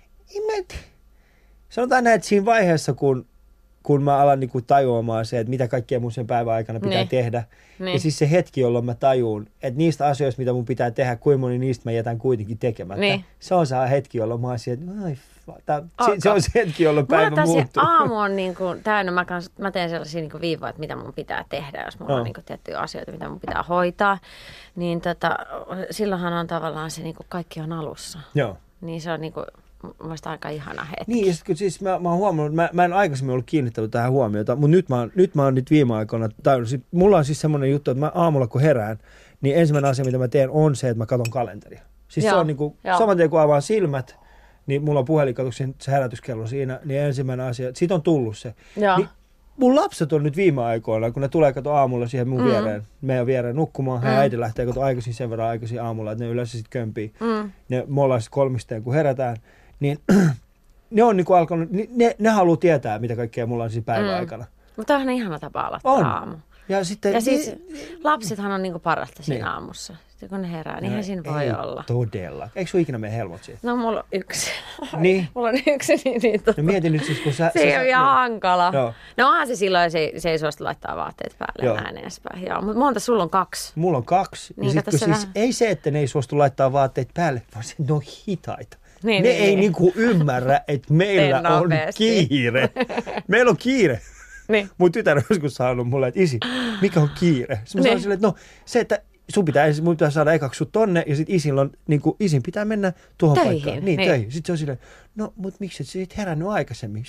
Sanotaan näin, että siinä vaiheessa, kun mä alan niin kuin tajuamaan se, että mitä kaikkea mun sen päivän aikana pitää tehdä. Ja siis se hetki, jolloin mä tajuun, että niistä asioista, mitä mun pitää tehdä, kuinka moni niistä mä jätän kuitenkin tekemättä. Se on se hetki, jolloin mä oon että se on se hetki, jolloin päivä muuttuu. Aamu on niin kuin täynnä. Mä teen sellaisia niin kuin viivoja, että mitä mun pitää tehdä, jos mulla on niin kuin tiettyjä asioita, mitä mun pitää hoitaa. Niin silloinhan on tavallaan se, niin kuin kaikki on alussa. Joo. Niin se on niin kuin mielestäni aika ihana hetki. Niin, ja siis mä oon huomannut, mä en aikaisemmin ollut kiinnittänyt tähän huomiota, mutta nyt mä oon viime aikoina tajunnut. Mulla on siis semmoinen juttu, että mä aamulla kun herään, niin ensimmäinen asia, mitä mä teen, on se, että mä katson kalenteria. Siis se on niin kuin, saman tien kun avaan silmät, niin mulla on puhelinkatoksen se herätyskello siinä, niin ensimmäinen asia, siitä on tullut se. Niin mun lapset on nyt viime aikoina, kun ne tulee aamulla siihen mun meidän viereen nukkumaan, hän äiti lähtee aikaisin sen verran aikaisin aamulla, että ne yleensä sitten kömpii. Me ollaan sitten kolmisteen, kun herätään, niin ne on niinku alkanut, ne haluaa tietää, mitä kaikkea mulla on siinä päivän aikana. Mutta on ihana tapa aloittaa aamu. Ja siis lapsethan on niinku parasta siinä aamussa. Sitten kun ne herää, niin eihän siinä voi olla. Todella. Eikö sun ikinä mene helmot siitä? No mulla on yksi. Niin? Mulla on yksi, niin No mietin nyt siis, kun se on ihan hankala. No onhan se silloin, se ei suostu laittaa vaatteet päälle ääneespäin. Mutta monta sulla on 2? Mulla on 2. Niin, siis ei se, että ne ei suostu laittaa vaatteet päälle, vaan se ne on hitaita. Ne ei niinku ymmärrä, että meillä on kiire. Meillä on kiire. Niin. Mun tytär on joskus sanonut mulle, että isi, mikä on kiire? Sitten mä sanoin silleen, että no se, että mun pitää saada ekaksi sut tonne ja sit isin pitää mennä tuohon paikkaan. Niin, töihin. Sitten se on silleen, no mut miksi et sä sit herännyt aikaisemmin?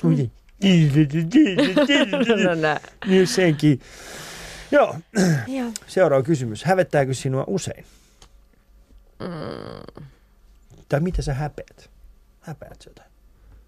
Niin senkin. Joo. Seuraava kysymys. Hävettääkö sinua usein? Tai mitä sä häpeät? Häpeät sä jotain?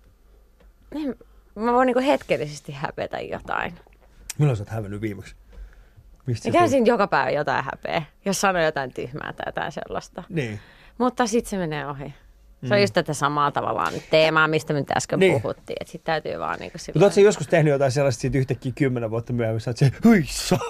Mä voin niinku hetkellisesti häpetä jotain. Milloin sä oot hävennyt viimeksi? Mikä siinä joka päivä jotain häpeä, jos sanoo jotain tyhmää tai jotain sellaista. Niin. Mutta sitten se menee ohi. Se on just tätä samaa tavallaan teemaa, mistä me nyt äsken puhuttiin. Että sit täytyy vaan niinku silloin. Mutta ootko sä joskus tehnyt jotain sellaista siitä yhtäkkiä 10 vuotta myöhemmin, sä oot se, hyi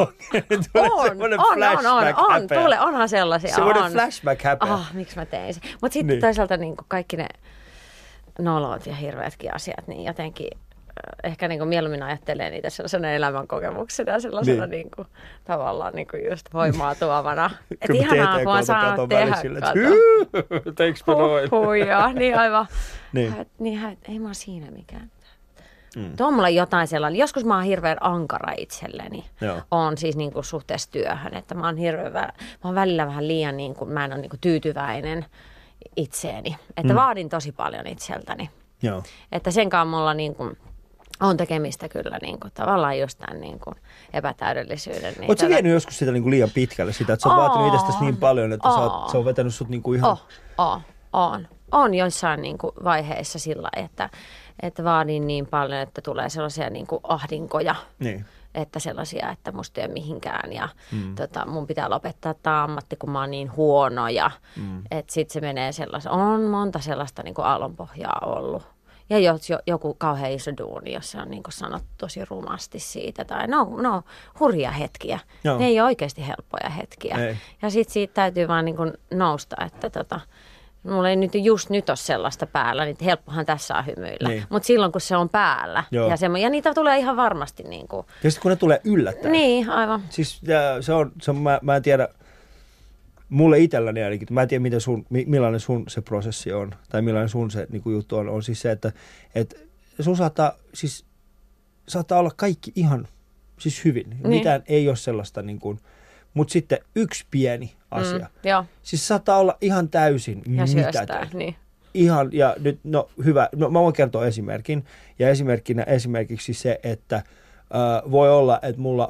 onhan sellaisia. Semmoinen flashback häpeä. Miksi mä tein se. Mutta sitten toisaalta niinku kaikki ne nolot ja hirveätkin asiat, niin jotenkin ehkä niinku mieluummin ajattelee niitä sellaisena elämänkokemuksena ja sellaisena niinku, tavallaan niinku just voimaa tuovana. Että ihanaa, kun on saanut tehdä. Teiks mä noin? Niin aivan. Ei mä ole siinä mikään. Tuo on mulla jotain sellainen. Joskus mä oon hirveän ankara itselleni. On siis niinku suhteessa työhön. Että mä oon välillä vähän liian, niinku, mä en ole niinku tyytyväinen itseeni. Että vaadin tosi paljon itseltäni. Että senkaan mulla niinku On tekemistä kyllä niin kuin, tavallaan just tämän niin kuin, epätäydellisyyden. Niin oletko sä vienyt joskus sitä niin kuin liian pitkälle sitä, että sä oot vaatinut itsestäsi niin paljon, että se on vetänyt sut niin kuin ihan... On joissain niin kuin, vaiheissa sillä että vaadin niin paljon, että tulee sellaisia niin kuin, ahdinkoja. Niin. Että sellaisia, että musta ei ole mihinkään ja mun pitää lopettaa tämä ammatti, kun mä oon niin huono. Ja että sit se menee sellaista, on monta sellaista niin kuin aallonpohjaa ollut. Ja joku kauhean iso duuni, jos se on niin kuin sanottu tosi rumasti siitä. Tai no hurjia hetkiä. Joo. Ne ei ole oikeasti helppoja hetkiä. Ei. Ja sitten siitä täytyy vaan niin kuin nousta, että mulla ei nyt ole sellaista päällä, niin helppohan tässä on hymyillä. Niin. Mutta silloin, kun se on päällä, ja niitä tulee ihan varmasti. Niin kuin... Ja sitten kun ne tulee yllättäen. Niin, aivan. Siis mä en tiedä, mulle itselläni ainakin, mä en tiedä millainen sun se prosessi on, tai millainen sun se niin kuin juttu on siis se, että sun saattaa olla kaikki ihan siis hyvin. Niin. Mitään ei ole sellaista niin kuin, mutta sitten yksi pieni asia. Siis saattaa olla ihan täysin mitätön. Niin. Ihan, ja nyt, no hyvä, no, mä voin kertoa esimerkin. Ja esimerkiksi se, että voi olla, että mulla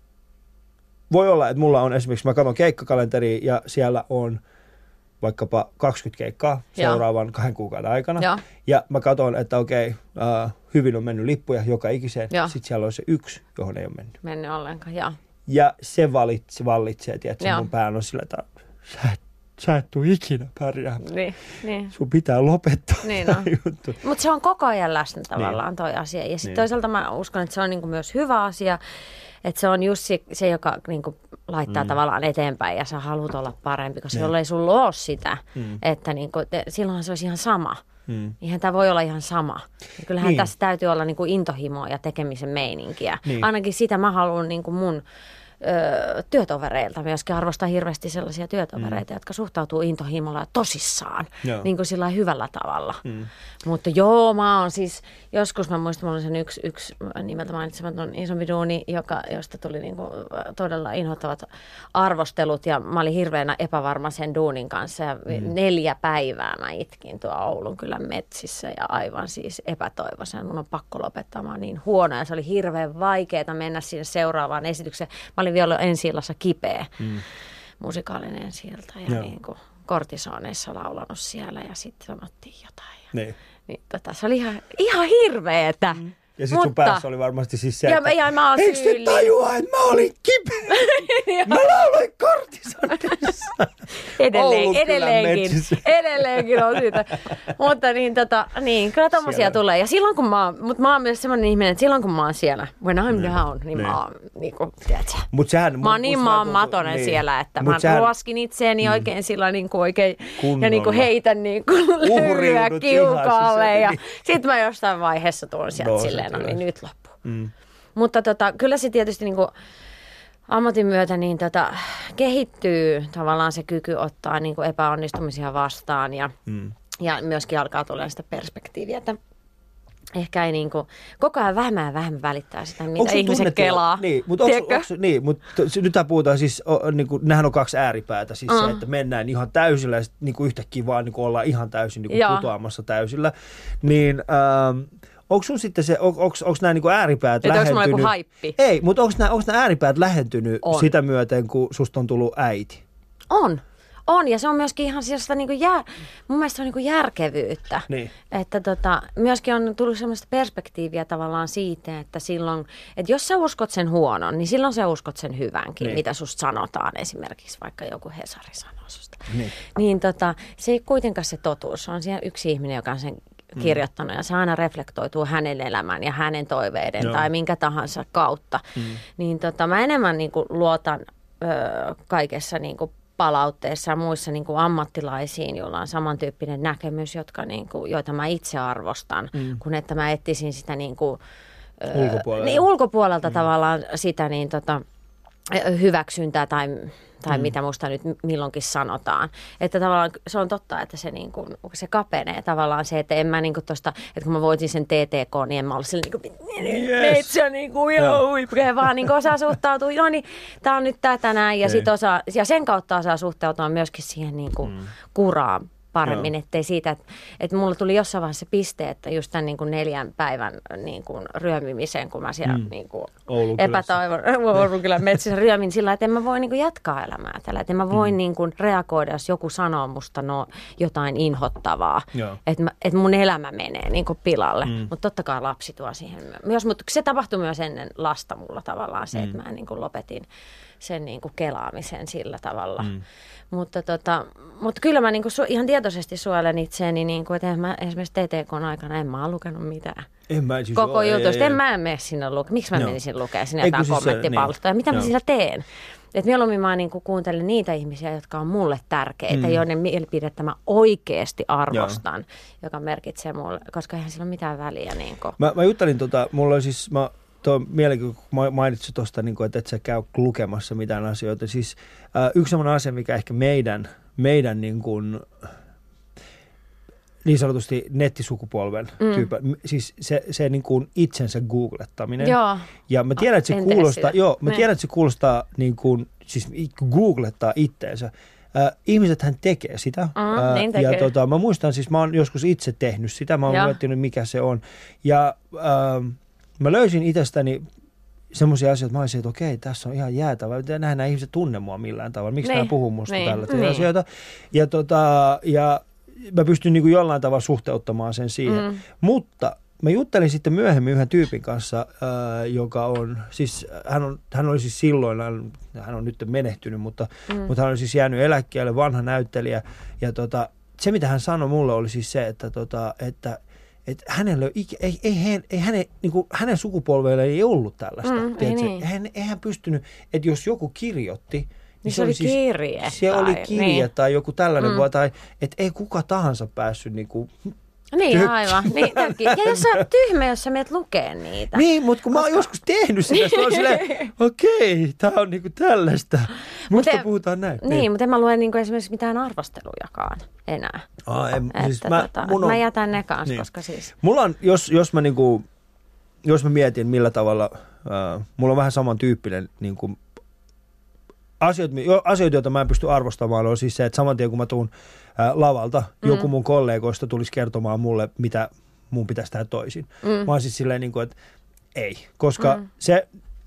on esimerkiksi, mä katson keikkakalenteria ja siellä on vaikkapa 20 keikkaa seuraavan 2 kuukauden aikana. Ja mä katson, että okei, hyvin on mennyt lippuja joka ikiseen. Sitten siellä on se yksi, johon ei ole mennyt. Mennyt ollenkaan, Ja se vallitsee, tiedätkö, mun pään on sillä, että sä et tule ikinä pärjäämään. Niin. Sun pitää lopettaa juttu. Mutta se on koko ajan läsnä tavallaan toi asia. Ja sitten toisaalta mä uskon, että se on niinku myös hyvä asia, että se on just se joka niinku laittaa tavallaan eteenpäin ja sä haluat olla parempi, koska jollei sulla ole sitä, että niinku, silloinhan se olisi ihan sama. Eihän tämä voi olla ihan sama. Ja kyllähän tässä täytyy olla niinku intohimoa ja tekemisen meininkiä. Ainakin sitä mä haluan niinku mun työtovereilta myöskin arvostaa hirveästi sellaisia työtovereita, jotka suhtautuu intohimolla tosissaan, niin kuin sillä hyvällä tavalla. Mutta mä oon siis, joskus mä muistan, mulla oli sen yksi nimeltä mainitsematon isompi duuni, josta tuli niin kuin todella inhottavat arvostelut, ja mä olin hirveänä epävarma sen duunin kanssa, ja 4 päivää mä itkin tuo Oulun kylän metsissä, ja aivan siis epätoivoisen. Mun on pakko lopettaa, mä oon niin huono, ja se oli hirveän vaikeaa mennä sinne seuraavaan esitykseen. Mä olin vielä ensi-illassa kipeä, musikaalinen ensi-ilta, ja niin kuin kortisooneissa laulanut siellä, ja sitten sanottiin jotain. Niin, se oli ihan hirveetä. Ja sitten sun päässä oli varmasti siis se, että eikö te tajua, että mä olin kipeä? Mä lauloin kortisooneissa. Edelleenkin on siitä. Mutta niin, kyllä tommosia tulee. Ja silloin kun mä oon myös semmoinen ihminen, että silloin kun mä oon siellä, when I'm down, niin mä oon niinku, tiedätkö? Mä oon niin maanmatonen siellä, että mä ruoskin itseäni oikein sillä niinku oikein, ja niinku heitän niinku löylyä kiukaalle. Ja sit mä jostain vaiheessa tuon sieltä silleen, no niin nyt loppu. Mutta kyllä se tietysti niinku ammatin myötä niin kehittyy tavallaan se kyky ottaa niinku epäonnistumisia vastaan ja myöskin alkaa tulla sitä perspektiiviä, että ehkä ei niinku, koko ajan vähemmän välittää sitä, mitä ihmisen kelaa. Niin, mutta nyt puhutaan siis, niinku, nehän on 2 ääripäätä, siis se, että mennään ihan täysillä ja sitten niinku yhtäkkiä vaan niinku ollaan ihan täysin niinku putoamassa täysillä. Niin onko sun sitten se, onko nämä niinku ääripäät lähentynyt? Onko mulla joku haippi? Ei, mutta onko nämä ääripäät lähentynyt sitä myöten, kun susta on tullut äiti? On, ja se on myöskin ihan sellaista niinku mun mielestä se on niinku järkevyyttä. Niin. Että myöskin on tullut sellaista perspektiiviä tavallaan siitä, että silloin, että jos sä uskot sen huonon, niin silloin sä uskot sen hyvänkin, mitä susta sanotaan esimerkiksi, vaikka joku Hesari sanoo susta. Niin se ei kuitenkaan se totuus, se on siellä yksi ihminen, joka on sen kirjoittanut, ja se aina reflektoituu hänen elämän ja hänen toiveiden tai minkä tahansa kautta. Niin mä enemmän niinku luotan kaikessa niinku palautteessa ja muissa niin kuin ammattilaisiin, joilla on samantyyppinen näkemys, joita mä itse arvostan, kun että mä etsisin sitä ulkopuolelta tavallaan sitä hyväksyntää tai mitä musta nyt milloinkin sanotaan. Että tavallaan se on totta, että se kapenee tavallaan se, että en mä tosta, että kun mä voitin sen TTK, niin en mä ollut sillä huipea, vaan osaa suhtautua, niin tää on nyt tätä näin, ja sit ja sen kautta osaa suhtautua myöskin siihen kuraan paremmin, ettei siitä, että mulla tuli jossain vaiheessa piste, että just tämän niin kuin 4 päivän niin kuin ryömimisen, kun mä siellä niin kuin Oulunkylän metsissä ryömin sillä, että en mä voi niin kuin jatkaa elämää tällä, että en mä voi niin kuin reagoida, jos joku sanoo musta jotain inhottavaa, että mun elämä menee niin kuin pilalle, mutta totta kai lapsi tuo siihen myös, mutta se tapahtui myös ennen lasta mulla tavallaan se, että mä niin kuin lopetin sen niin kuin kelaamisen sillä tavalla. Mutta kyllä mä niin kuin ihan tietoisesti suojelen itseäni, niin kuin, että mä esimerkiksi TTK:n aikana en mä ole lukenut mitään. Koko jutusta. En mä mene sinne lukemaan. Miksi mä menisin lukemaan sinne jotain kommenttipalstoja? Mitä mä sillä teen? Et mieluummin mä niin kuin kuuntelen niitä ihmisiä, jotka on mulle tärkeitä, joiden mielipidettä mä oikeasti arvostan, joka merkitsee mulle, koska eihän sillä ole mitään väliä. Niin kuin. Mä juttelin, mulla oli siis... Tuo mielenkiintoinen, kun mainitsin tuosta, että et sä käy lukemassa mitään asioita. Siis yksi sellainen asia, mikä ehkä meidän niin sanotusti nettisukupolven tyyppi, siis se niin kuin itsensä googlettaminen. Joo. Ja mä tiedän, että se kuulostaa, niin kuin, siis googlettaa itteensä. Ihmisethän tekee sitä. Niin tekee. Ja mä muistan, siis mä oon joskus itse tehnyt sitä. Mä oon miettinyt, mikä se on. Ja... mä löysin itsestäni semmoisia asioita, että mä olisin, että okei, tässä on ihan jäätävää. Nähdään nämä ihmiset tunne mua millään tavalla. Miksi nämä puhuu musta tällä asioita? Ja mä pystyn niin kuin jollain tavalla suhteuttamaan sen siihen. Mutta mä juttelin sitten myöhemmin yhden tyypin kanssa, joka on, siis hän oli siis silloin, hän on nyt menehtynyt, mutta hän oli siis jäänyt eläkkeelle, vanha näyttelijä. Ja se, mitä hän sanoi mulle, oli siis se, että hänellä hänen sukupolveilla ei ollut tällaista. Eihän pystynyt, että jos joku kirjoitti, niin se oli siis kirje. Se oli kirje tai joku tällainen, tai että ei kuka tahansa päässyt Niin, aivan. Niin, ja jos sä oot tyhmä, jos sä menet lukee niitä. Niin, mutta kun mä oon joskus tehnyt sitä, se on silleen, okei, tää on niinku tällaista. Musta puhutaan näin. Niin, mutta en mä lue niinku esimerkiksi mitään arvostelujakaan enää. Mä jätän ne kanssa, koska siis... Mulla on, jos mä mietin millä tavalla, mulla on vähän samantyyppinen niinku, asioita, joita mä en pysty arvostamaan, on siis se, että saman tien kun mä tuun lavalta, joku mun kollegoista tulisi kertomaan mulle, mitä mun pitäisi tehdä toisin. Mä oon siis silleen, että ei, koska se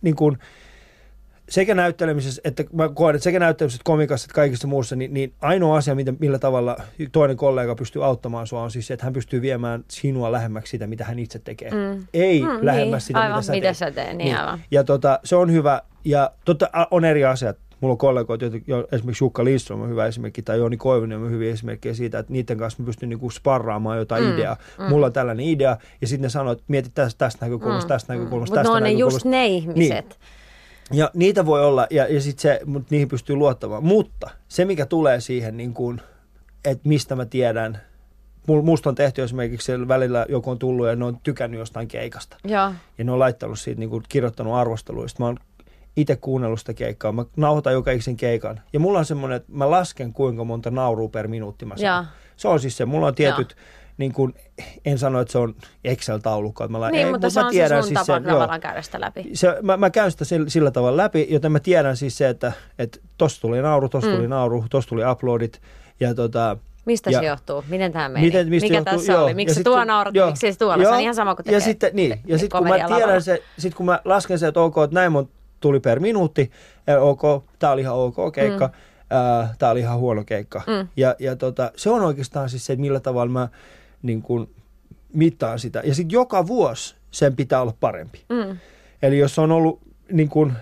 sekä näyttelemisessä, että mä koen, että sekä näyttelemisessä, komikassa, että kaikessa muussa, niin ainoa asia, millä tavalla toinen kollega pystyy auttamaan sua, on siis se, että hän pystyy viemään sinua lähemmäksi sitä, mitä hän itse tekee. Ei lähemmäs sitä, aivan, mitä sä teet. Niin. Aivan. Ja se on hyvä, ja on eri asiat. Mulla on kollegoita, esimerkiksi Jukka Lindström on hyvä esimerkki, tai Jouni Koivunen on hyvä esimerkki siitä, että niiden kanssa mä pystyn niinku sparraamaan jotain ideaa. Mulla on tällainen idea, ja sitten ne sanoo, että mieti tästä näkökulmasta, tästä näkökulmasta, tästä näkökulmasta. Mutta ne on just ne ihmiset. Niin. Ja niitä voi olla, ja sitten niihin pystyy luottamaan. Mutta se, mikä tulee siihen, niin kuin, että mistä mä tiedän, musta on tehty esimerkiksi siellä välillä joku on tullut ja ne on tykännyt jostain keikasta. Ja ne on laittanut siitä, niin kuin, kirjoittanut arvosteluista. Mä oon itse kuunnellut sitä keikkaa. Mä nauhoitan joka ikisen keikan. Ja mulla on semmoinen, että mä lasken kuinka monta naurua per minuutti mä saan. Se on siis se. Mulla on tietyt, niin kuin, en sano, että se on Excel-taulukko. Niin, mutta se on siis sun tapa tavallaan käydä sitä läpi. Mä käyn sitä sillä tavalla läpi, joten mä tiedän siis se, että tossa tuli nauru, tossa tuli uploadit. Ja mistä se johtuu? Miten tämä meni? Mikä tässä oli? Miksi se tuo naurat? Miksi se tuolla? Se on ihan sama kuin tekee. Ja sitten kun mä tiedän se, kun mä lasken se, että ok, että näin mun tuli per minuutti, ok, tää oli ihan ok keikka, tää oli ihan huono keikka. Ja se on oikeastaan siis se, että millä tavalla mä niin kun mittaan sitä. Ja sitten joka vuosi sen pitää olla parempi. Eli jos on ollut niin kun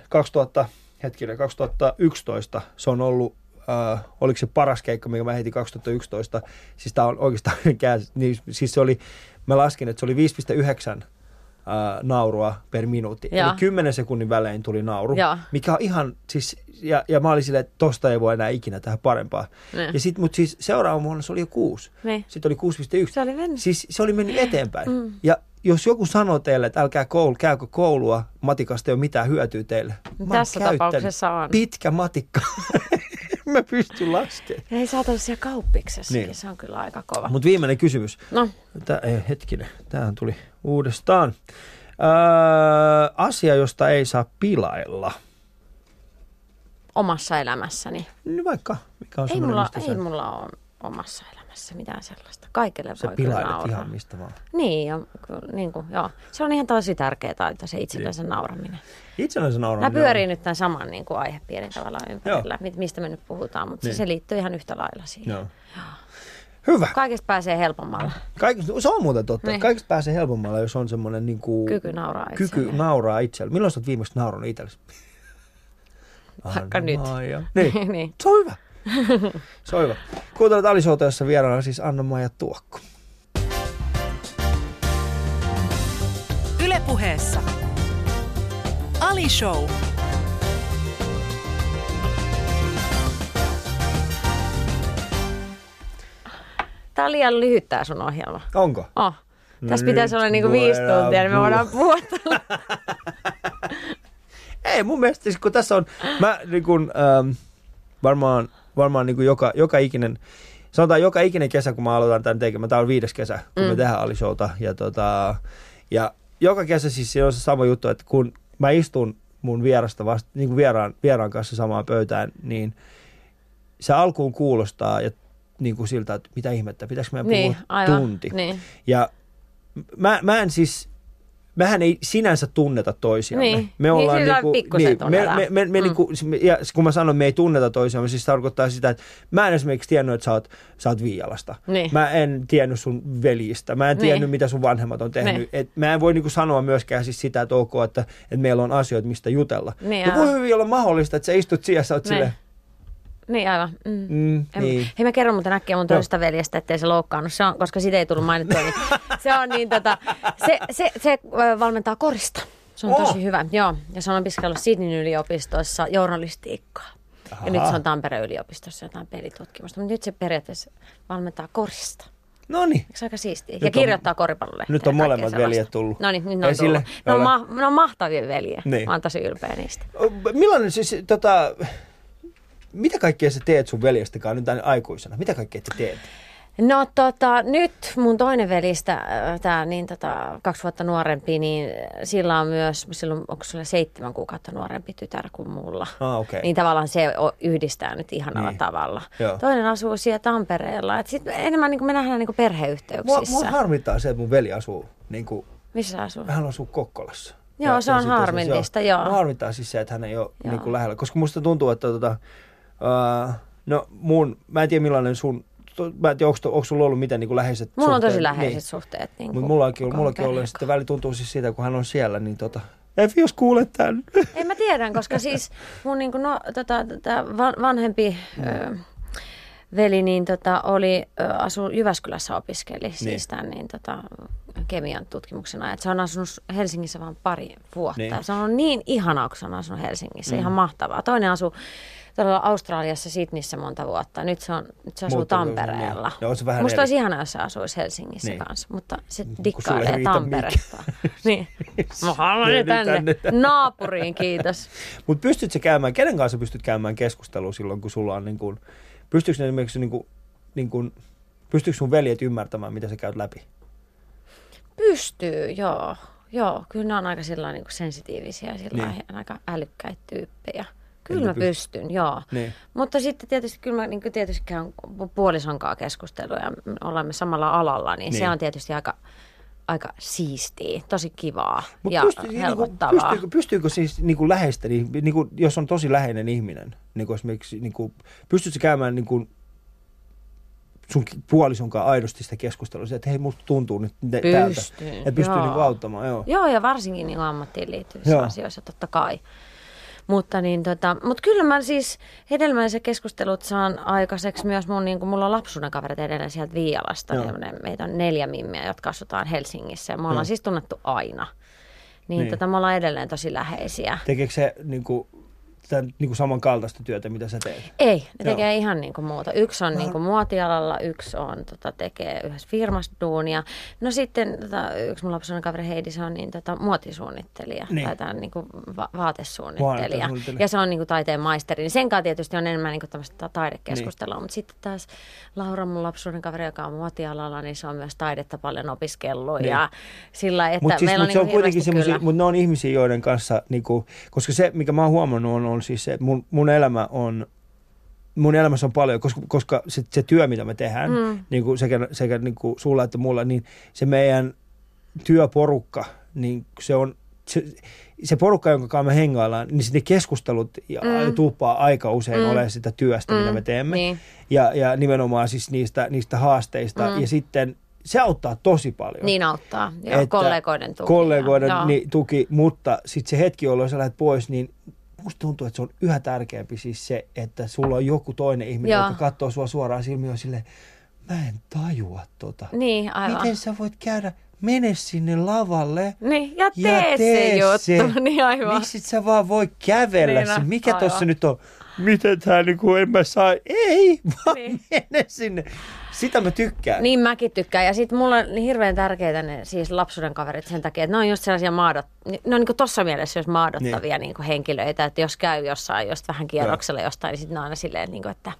2011, se on ollut oliko se paras keikka, mikä mä heitin 2011, siis tää on oikeastaan, siis se oli, mä laskin, että se oli 5,9 naurua per minuutti. Eli 10 sekunnin välein tuli nauru, mikä on ihan, siis, ja mä olin silleen, että tosta ei voi enää ikinä tehdä parempaa. Mutta siis seuraava vuonna se oli jo 6. Sitten oli 6,1. Se oli mennyt. Siis se oli mennyt eteenpäin. Ja jos joku sanoo teille, että älkää käykö koulua, matikasta ei ole mitään hyötyä teille. Tässä tapauksessa on. Pitkä matikka. Mä pystyn laskemaan. Ei saata siellä kauppiksessakin, niin. Se on kyllä aika kova. Mutta viimeinen kysymys. No. Hetkinen, tämähän tuli uudestaan. Asia, josta ei saa pilailla. Omassa elämässäni? No vaikka, mikä on ei mulla ole omassa elämässä. elämässä mitään sellaista. Kaikille sä voi kyllä pilailet nauraa. ihan mistä vaan. Niin, ja, niin kuin, joo. Se on ihan tosi tärkeä taito, se itsellensä nauraminen. Itsellensä nauraminen. Mä pyörin nyt tämän saman niin kuin aihepiirin tavallaan ympärillä, mistä me nyt puhutaan, mutta se liittyy ihan yhtä lailla siihen. Joo. Hyvä. Kaikesta pääsee helpommalla. Se on muuten totta. Niin. Kaikesta pääsee helpommalla, jos on semmoinen niinku Kyky nauraa itselle. Milloin sä oot viimeksi naurannut itsellesi? Vaikka nyt. Niin. Niin. Se on hyvä. Se on hyvä. Kuuntelet Ali-showta, jossa vieraana siis Anna-Maija Tuokko. Yle Puheessa Ali Show. Tää on liian lyhyt tää sun ohjelma. Onko? Tässä pitäisi olla niinku 5 tuntia, niin me voidaan puhua. Ei, mun mielestä siis, kun tässä on, mä niin kun, varmaan niin kuin joka ikinen kesä, kun mä aloitan tämän tekemään, tää on 5. kesä, kun me tehdään Ali-showta, ja joka kesä siis se on se sama juttu, että kun mä istun mun vierasta niin kuin vieraan kanssa samaan pöytään, niin se alkuun kuulostaa ja niin kuin siltä, että mitä ihmettä, pitäisikö meidän puhua tunti. Niin. Ja mehän ei sinänsä tunneta toisiamme. Niin. Me ollaan niin, ja kun mä sanon, että me ei tunneta toisiamme, siis tarkoittaa sitä, että mä en esimerkiksi tiennyt, että sä oot Viialasta. Niin. Mä en tiennyt sun veljistä. Mä en tiennyt, mitä sun vanhemmat on tehnyt. Et mä en voi niinku sanoa myöskään siis sitä, että ok, että meillä on asioita, mistä jutella. Niin, ja kuinka hyvin olla mahdollista, että sä istut siellä ja sä oot silleen. Niin, aivan. Niin. Hei, mä kerron muuten äkkiä mun toisesta veljestä, ettei se loukkaannut, koska siitä ei tullut mainittua. Niin se on niin, se valmentaa korista. Se on tosi hyvä. Joo, ja se on opiskellut Sydneyn yliopistossa journalistiikkaa. Aha. Ja nyt se on Tampereen yliopistossa jotain pelitutkimusta. Mutta nyt se periaatteessa valmentaa korista. Noniin. Eikö se aika siistiä? Ja kirjoittaa koripallolehtiä. Nyt on molemmat veljet tullut. No niin, nyt ne on tullut. Ne on mahtavia veljiä. Niin. Mä oon tosi ylpeä niistä. Millainen siis, mitä kaikkea sä teet sun veljestäkaan nyt aikuisena? Mitä kaikkea te teet? No nyt mun toinen velistä, tää niin 2 vuotta nuorempi, niin sillä on myös, onko sulla 7 kuukautta nuorempi tytär kuin mulla. Okay. Niin tavallaan se yhdistää nyt ihanalla tavalla. Joo. Toinen asuu siellä Tampereella. Et sit enemmän niin me nähdään niin perheyhteyksissä. Mua harmittaa se, että mun veli asuu. Niin kuin, missä asuu? Hän asuu Kokkolassa. Joo, se on harmillista, joo. Mua harmittaa siis se, että hän ei ole niin kuin lähellä. Koska musta tuntuu, että mä en tiedä millainen sun, mä en tiedä, onko sulla ollut mitään niin läheiset suhteet? Mulla on tosi läheiset suhteet. Niin mutta mullakin ollut, sitten väli tuntuu siis siitä, kun hän on siellä, niin Efi, jos kuulet tämän. En mä tiedän, koska siis mun niin kuin, vanhempi veli niin asui Jyväskylässä opiskeli siis tämän kemian tutkimuksen ajan. Se on asunut Helsingissä vain 2 vuotta. Niin. Se on niin ihanaa, kun se on asunut Helsingissä. Ihan mahtavaa. Toinen asuu todella Australiassa Sydneyssä monta vuotta. Nyt se asuu Tampereella. Niin. Musta olisi ihanaa, jos se asuisi Helsingissä kanssa, mutta se dikkailee Tamperetta. Niin. Mä haluan tänne naapuriin, kiitos. Mutta pystytkö käymään, kenen kanssa pystyt käymään keskustelua silloin, kun sulla on niin kuin, pystyykö ne esimerkiksi pystyykö sun veljet ymmärtämään, mitä sä käyt läpi? Pystyy, joo. Joo, kyllä ne on aika sillä niin kuin sensitiivisiä, aika älykkäitä tyyppejä. Kyllä mä pystyn, joo. Niin. Mutta sitten tietysti kyllä mä niin tietysti käyn puolison kanssa keskustelua ja olemme samalla alalla, niin se on tietysti aika siistiä, tosi kivaa ja helpottavaa. Pystyykö siis niin kuin läheistä, niin kuin, jos on tosi läheinen ihminen, niin kuin esimerkiksi, niin kuin, pystytkö käymään niin kuin sun puolisonkaan aidosti sitä keskustelua, että hei, musta tuntuu nyt tältä, että pystyy niin kuin auttamaan. Joo, ja varsinkin niin ammattiin liittyvissä asioissa totta kai. Mutta kyllä mä siis hedelmällisiä keskustelut saan aikaiseksi myös mulla on lapsuuden kaverit edelleen sieltä Viialasta. Meitä on 4 mimmiä, jotka asutaan Helsingissä ja me ollaan siis tunnettu aina. Niin. Me ollaan edelleen tosi läheisiä. Tekeekö se niin samankaltaista työtä, mitä sä teet? Ei, ne tekee ihan niin kuin muuta. Yksi on niin kuin muotialalla, yksi on, tekee yhdessä firmassa duunia. No sitten yksi mun lapsuuden kaveri Heidi, se on muotisuunnittelija tai niin kuin vaatesuunnittelija. Ja se on niin kuin taiteen maisteri. Niin sen kanssa tietysti on enemmän niin kuin tämmöistä taidekeskustelua. Mutta sitten taas Laura, mun lapsuuden kaveri, joka on muotialalla, niin se on myös taidetta paljon opiskellut. Ja sillä, että meillä on niin kuin hirveästi kyllä. Mutta ne on ihmisiä, joiden kanssa, niin kuin, koska se, mikä mä oon huomannut, on siis se, että mun elämä on mun elämässä on paljon, koska se työ, mitä me tehdään, niin kuin sekä niin kuin sulla että mulla, niin se meidän työporukka, niin se on se porukka, jonka kanssa me hengaillaan, niin sitten keskustelut tuppaa aika usein olemaan sitä työstä, mitä me teemme. Niin. Ja nimenomaan siis niistä haasteista. Ja sitten se auttaa tosi paljon. Niin auttaa, joo, kollegoiden tuki. Kollegoiden tuki, mutta sitten se hetki, jolloin sä lähdet pois, niin musta tuntuu, että se on yhä tärkeämpi siis se, että sulla on joku toinen ihminen, joka katsoo sua suoraan silmiin ja silleen, mä en tajua tota. Niin, aivan. Miten sä voit käydä, mene sinne lavalle niin, ja tee se juttu. Niin, aivan. Miksi et sä vaan voi kävellä niin, mikä tossa nyt on? Miten tää niinku en mä saa? Ei, vaan mene sinne. Sitä mä tykkään. Niin mäkin tykkään. Ja sit mulla on hirveän tärkeitä ne siis lapsuuden kaverit sen takia, että ne on just sellaisia ne on niinku tossa mielessä jos maadottavia niinku henkilöitä, että jos käy jossain just vähän kierroksella jostain, niin sit ne on aina silleen, niinku, että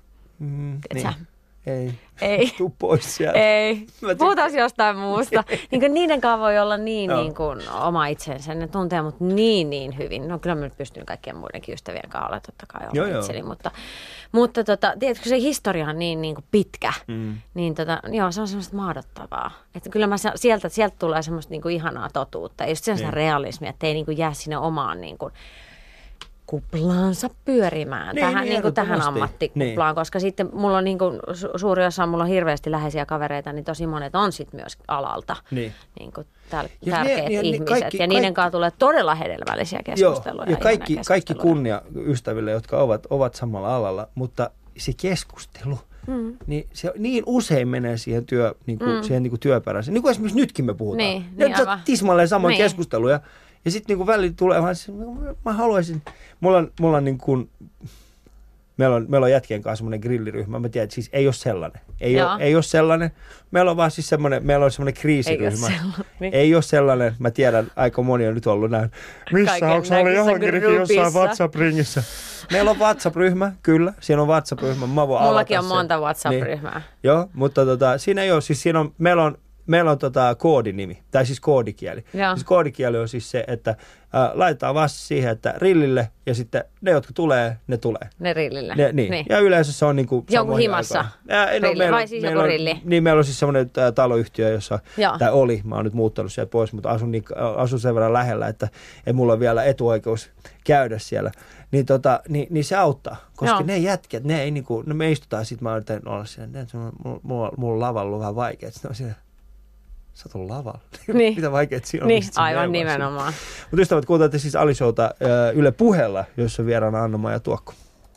Ei. Tuu pois sieltä. Ei. Puhutaan jostain muusta. Niin niiden kanssa voi olla niin kuin oma itsensä. Ne tuntee mut niin hyvin. No kyllä mä nyt pystyn kaikkien muidenkin ystävien kanssa olla totta kai olla itseni. Mutta tiedätkö se historia on niin kuin pitkä. Niin se on semmoista maadottavaa. Että kyllä sieltä tulee semmoista niin kuin ihanaa totuutta. Just sellaista realismia, että ei niin kuin jää sinne omaan niin kuin kuplaansa pyörimään tähän ammattikuplaan, koska sitten mulla on suuri osa, mulla on hirveästi läheisiä kavereita, niin tosi monet on sitten myös alalta tärkeät ihmiset. Ja niiden kanssa tulee todella hedelmällisiä keskusteluja. Ja kaikki kunnia ystäville, jotka ovat samalla alalla, mutta se keskustelu, niin se niin usein menee siihen työperäiseen. Niin kuin esimerkiksi nytkin me puhutaan. Niin, tismalleen samoin keskusteluja. Ja sitten niinku välillä tulee vaan, mä haluaisin, mulla on niinku, meillä on jätkien kanssa semmoinen grilliryhmä, mä tiedän, että siis ei ole sellainen. Ei ole sellainen. Meillä on vaan siis semmoinen kriisiryhmä. Ei ole sellainen, mä tiedän, aika moni on nyt ollut näin. Missä, onko oli johonkin jossain WhatsApp-ringissä? Meillä on WhatsApp-ryhmä, kyllä, siinä on WhatsApp-ryhmä. Mullakin on monta WhatsApp-ryhmää. Niin. Joo, mutta siinä ei ole, siis meillä on koodinimi, tai siis koodikieli. Siis koodikieli on siis se, että laitetaan vasta siihen, että rillille, ja sitten ne, jotka tulee, ne tulee. Ne rillille. Niin. Ja yleensä se on niin kuin joku himassa vai siis joku rilli? Niin, meillä on siis semmoinen taloyhtiö, jossa, tai oli, mä oon nyt muuttanut sieltä pois, mutta asun sen verran lähellä, että mulla on vielä etuoikeus käydä siellä. Niin se auttaa, koska ne jätkät, ne ei niinku, me istutaan, sit mä yritän olla siellä, mulla on lavalla vähän vaikea, sitten on siinä, sä oot ollut lavalla. Niin. Mitä vaikeet siinä on. Niin, aivan nimenomaan. Mutta ystävät, kuuntelette siis Ali-showta Yle Puheella, jossa vieraana Anna-Maija Tuokko.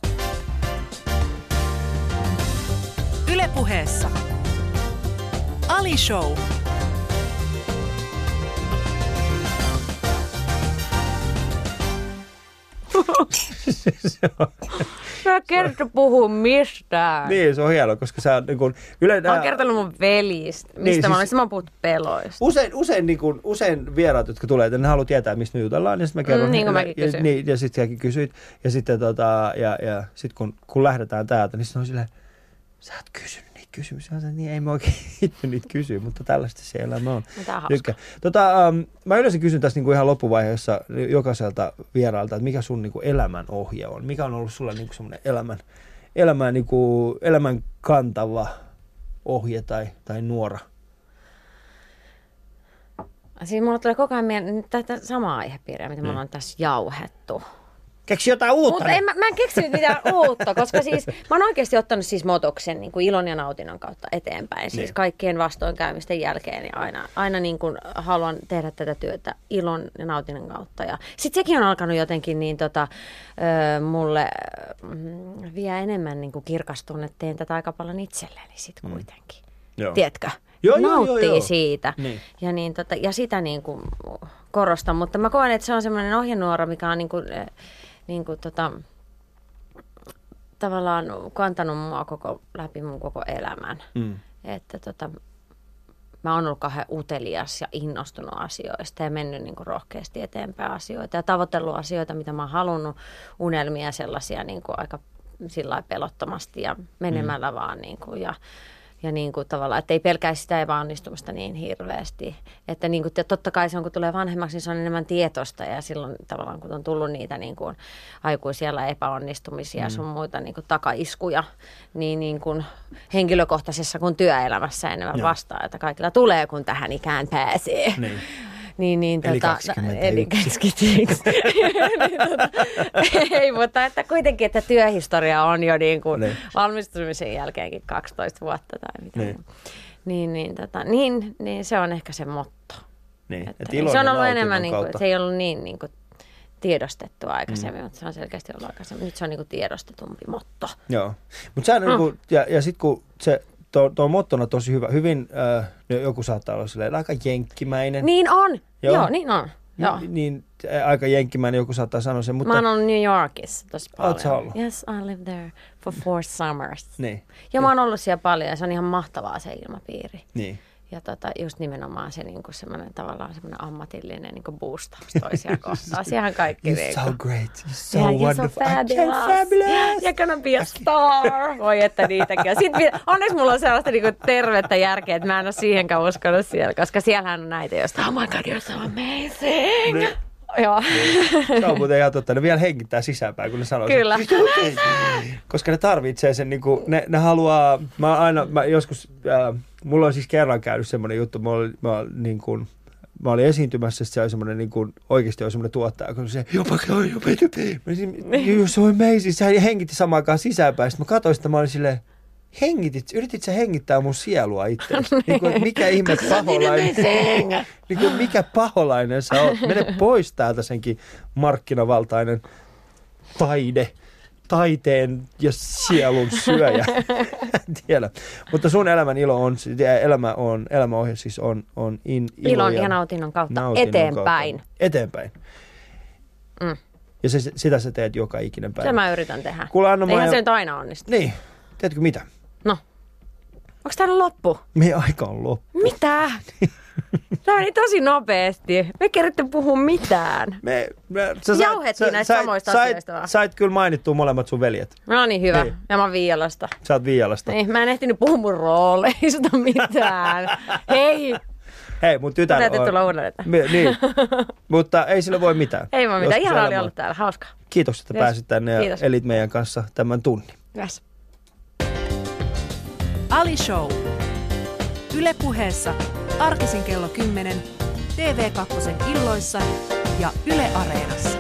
Yle Puheessa. Ali-show. Mä en kertonut puhua mistään. Niin, se on hienoa, koska sä on niin kuin mä oon kertonut mun velistä, mistä mä oon puhuttu peloista. Usein vieraat, jotka tulee, että ne haluaa tietää, mistä me jutellaan, niin sitten mä kerron. Niin kuin mäkin kysyin. Ja sitten säkin kysyit. Ja sitten sit kun lähdetään täältä, niin sitten on silleen, sä oot kysynyt niitä kysymyksiä. Niin ei mä oikein itse niitä kysy, mutta tällaista se elämä on. Tämä on hauska. Mä yleensä kysyn tässä niinku ihan loppuvaiheessa jokaiselta vieraalta, että mikä sun niinku elämän ohje on? Mikä on ollut sulla niinku semmoinen elämän kantava ohje tai nuora? Siis mulla tulee koko ajan mieleen tätä samaa aihepiiriä, mitä me ollaan tässä jauhettu. Keksi jotain uutta. Mutta mä en keksinyt mitään uutta, koska siis mä oon oikeasti ottanut siis motoksen niin kuin ilon ja nautinnon kautta eteenpäin. Siis kaikkien vastoinkäymisten jälkeen ja aina niin kuin haluan tehdä tätä työtä ilon ja nautinnon kautta. Ja sit sekin on alkanut jotenkin niin mulle vie enemmän niin kuin kirkastun, että teen tätä aika paljon itselleni sit kuitenkin. Tiedätkö? Nauttii siitä. Niin. Ja sitä niin kuin korostan, mutta mä koen, että se on semmoinen ohjenuora, mikä on tavallaan kantanut mua läpi mun koko elämän. Että mä oon ollut kauhean utelias ja innostunut asioista ja mennyt niin kuin rohkeasti eteenpäin asioita ja tavoitellut asioita, mitä mä oon halunnut, unelmia sellaisia niin kuin aika sillä pelottomasti ja menemällä vaan niin kuin, Ja niin kuin tavallaan, että ei pelkäisi sitä epäonnistumista niin hirveästi. Että niin kuin, totta kai se on, kun tulee vanhemmaksi, niin se on enemmän tietoista. Ja silloin tavallaan, kun on tullut niitä niin kuin aikuisia epäonnistumisia ja sun muita niin kuin takaiskuja, niin kuin henkilökohtaisessa kuin työelämässä enemmän vastaan. Että kaikilla tulee, kun tähän ikään pääsee. Niin, eli 21. Ei, mutta että kuitenkin, että työhistoria on jo niin kuin valmistumisen jälkeenkin 12 vuotta tai mitä. Niin se on ehkä se motto. Niin. Se on ollut enemmän, niin kuin, se ei ollut niin kuin tiedostettu aikaisemmin, mutta se on selkeästi ollut aikaisemmin. Nyt se on niin kuin tiedostetumpi motto. Joo, mutta ja sitten kun se... Tuo mottona tosi hyvä. Hyvin joku saattaa olla silleen, aika jenkkimäinen. Niin on. Joo, niin on. Joo. Niin aika jenkkimäinen joku saattaa sanoa sen. Mutta... Mä oon ollut New Yorkissa tosi paljon. Oot sä ollut? Yes, I lived there for 4 summers. Niin. Ja mä oon ollut siellä paljon ja se on ihan mahtavaa se ilmapiiri. Niin. Ja just nimenomaan se niinku semmoinen tavallaan semmoinen ammatillinen niinku boostaus toisia kohtaan. Siihen kaikki You're so great. You're so wonderful. You're so fabulous. You're gonna be a star. Voi että niitäkin. Onneksi mulla on sellaista niinku tervettä järkeä, että mä en ole siihenkään uskonut siellä, koska siellähän on näitä, joista oh my god, you're so amazing. Niin. Joo. Se on muuten ihan totta. Ne vielä hengittää sisäänpäin, kun ne sanoo Kyllä. sen. Koska ne tarvitsee sen, niinku, ne haluaa, mä joskus, mulla on siis kerran käynyt semmoinen juttu, mä olin esiintymässä, se oli semmoinen, oikeasti oli semmoinen tuottaja, kun se, you're so amazing, sä hengitti samaan aikaan sisäänpäin. Sitten mä katsoin sitä, mä olin silleen, yritit sä hengittää mun sielua itseäsi? Mikä ihme paholainen? Mikä paholainen sä oot? Mene pois täältä senkin markkinavaltainen taiteen ja sielun syöjä. En tiedä. Mutta sun elämän ilo on, elämäohje siis on ilon ja nautinnon kautta eteenpäin. Eteenpäin. Ja sitä sä teet joka ikinen päivä. Se mä yritän tehdä. Eihän se nyt aina onnistu. Niin. Teetkö mitä? No. Onko tää loppu? Meidän aika on loppu. Mitä? Tämä meni tosi nopeasti. Me kerrotte puhua mitään. Jauhettiin näistä samoista asioista vaan. Sait kyllä mainittua molemmat sun veljet. No niin, hyvä. Niin. Ja mä oon Viialasta. Sä oot Viialasta. Niin, mä en ehtinyt puhua mun rooleista mitään. Hei, mun tytär on... Täytyy tulla uudelleen. Niin, mutta ei sille voi mitään. Ei voi mitään. Ihan oli ollut täällä. Hauskaa. Kiitos, että pääsit tänne ja elit meidän kanssa tämän tunnin. Yes. Ali Show. Yle Puheessa arkisin kello 10, TV2 illoissa ja Yle Areenassa.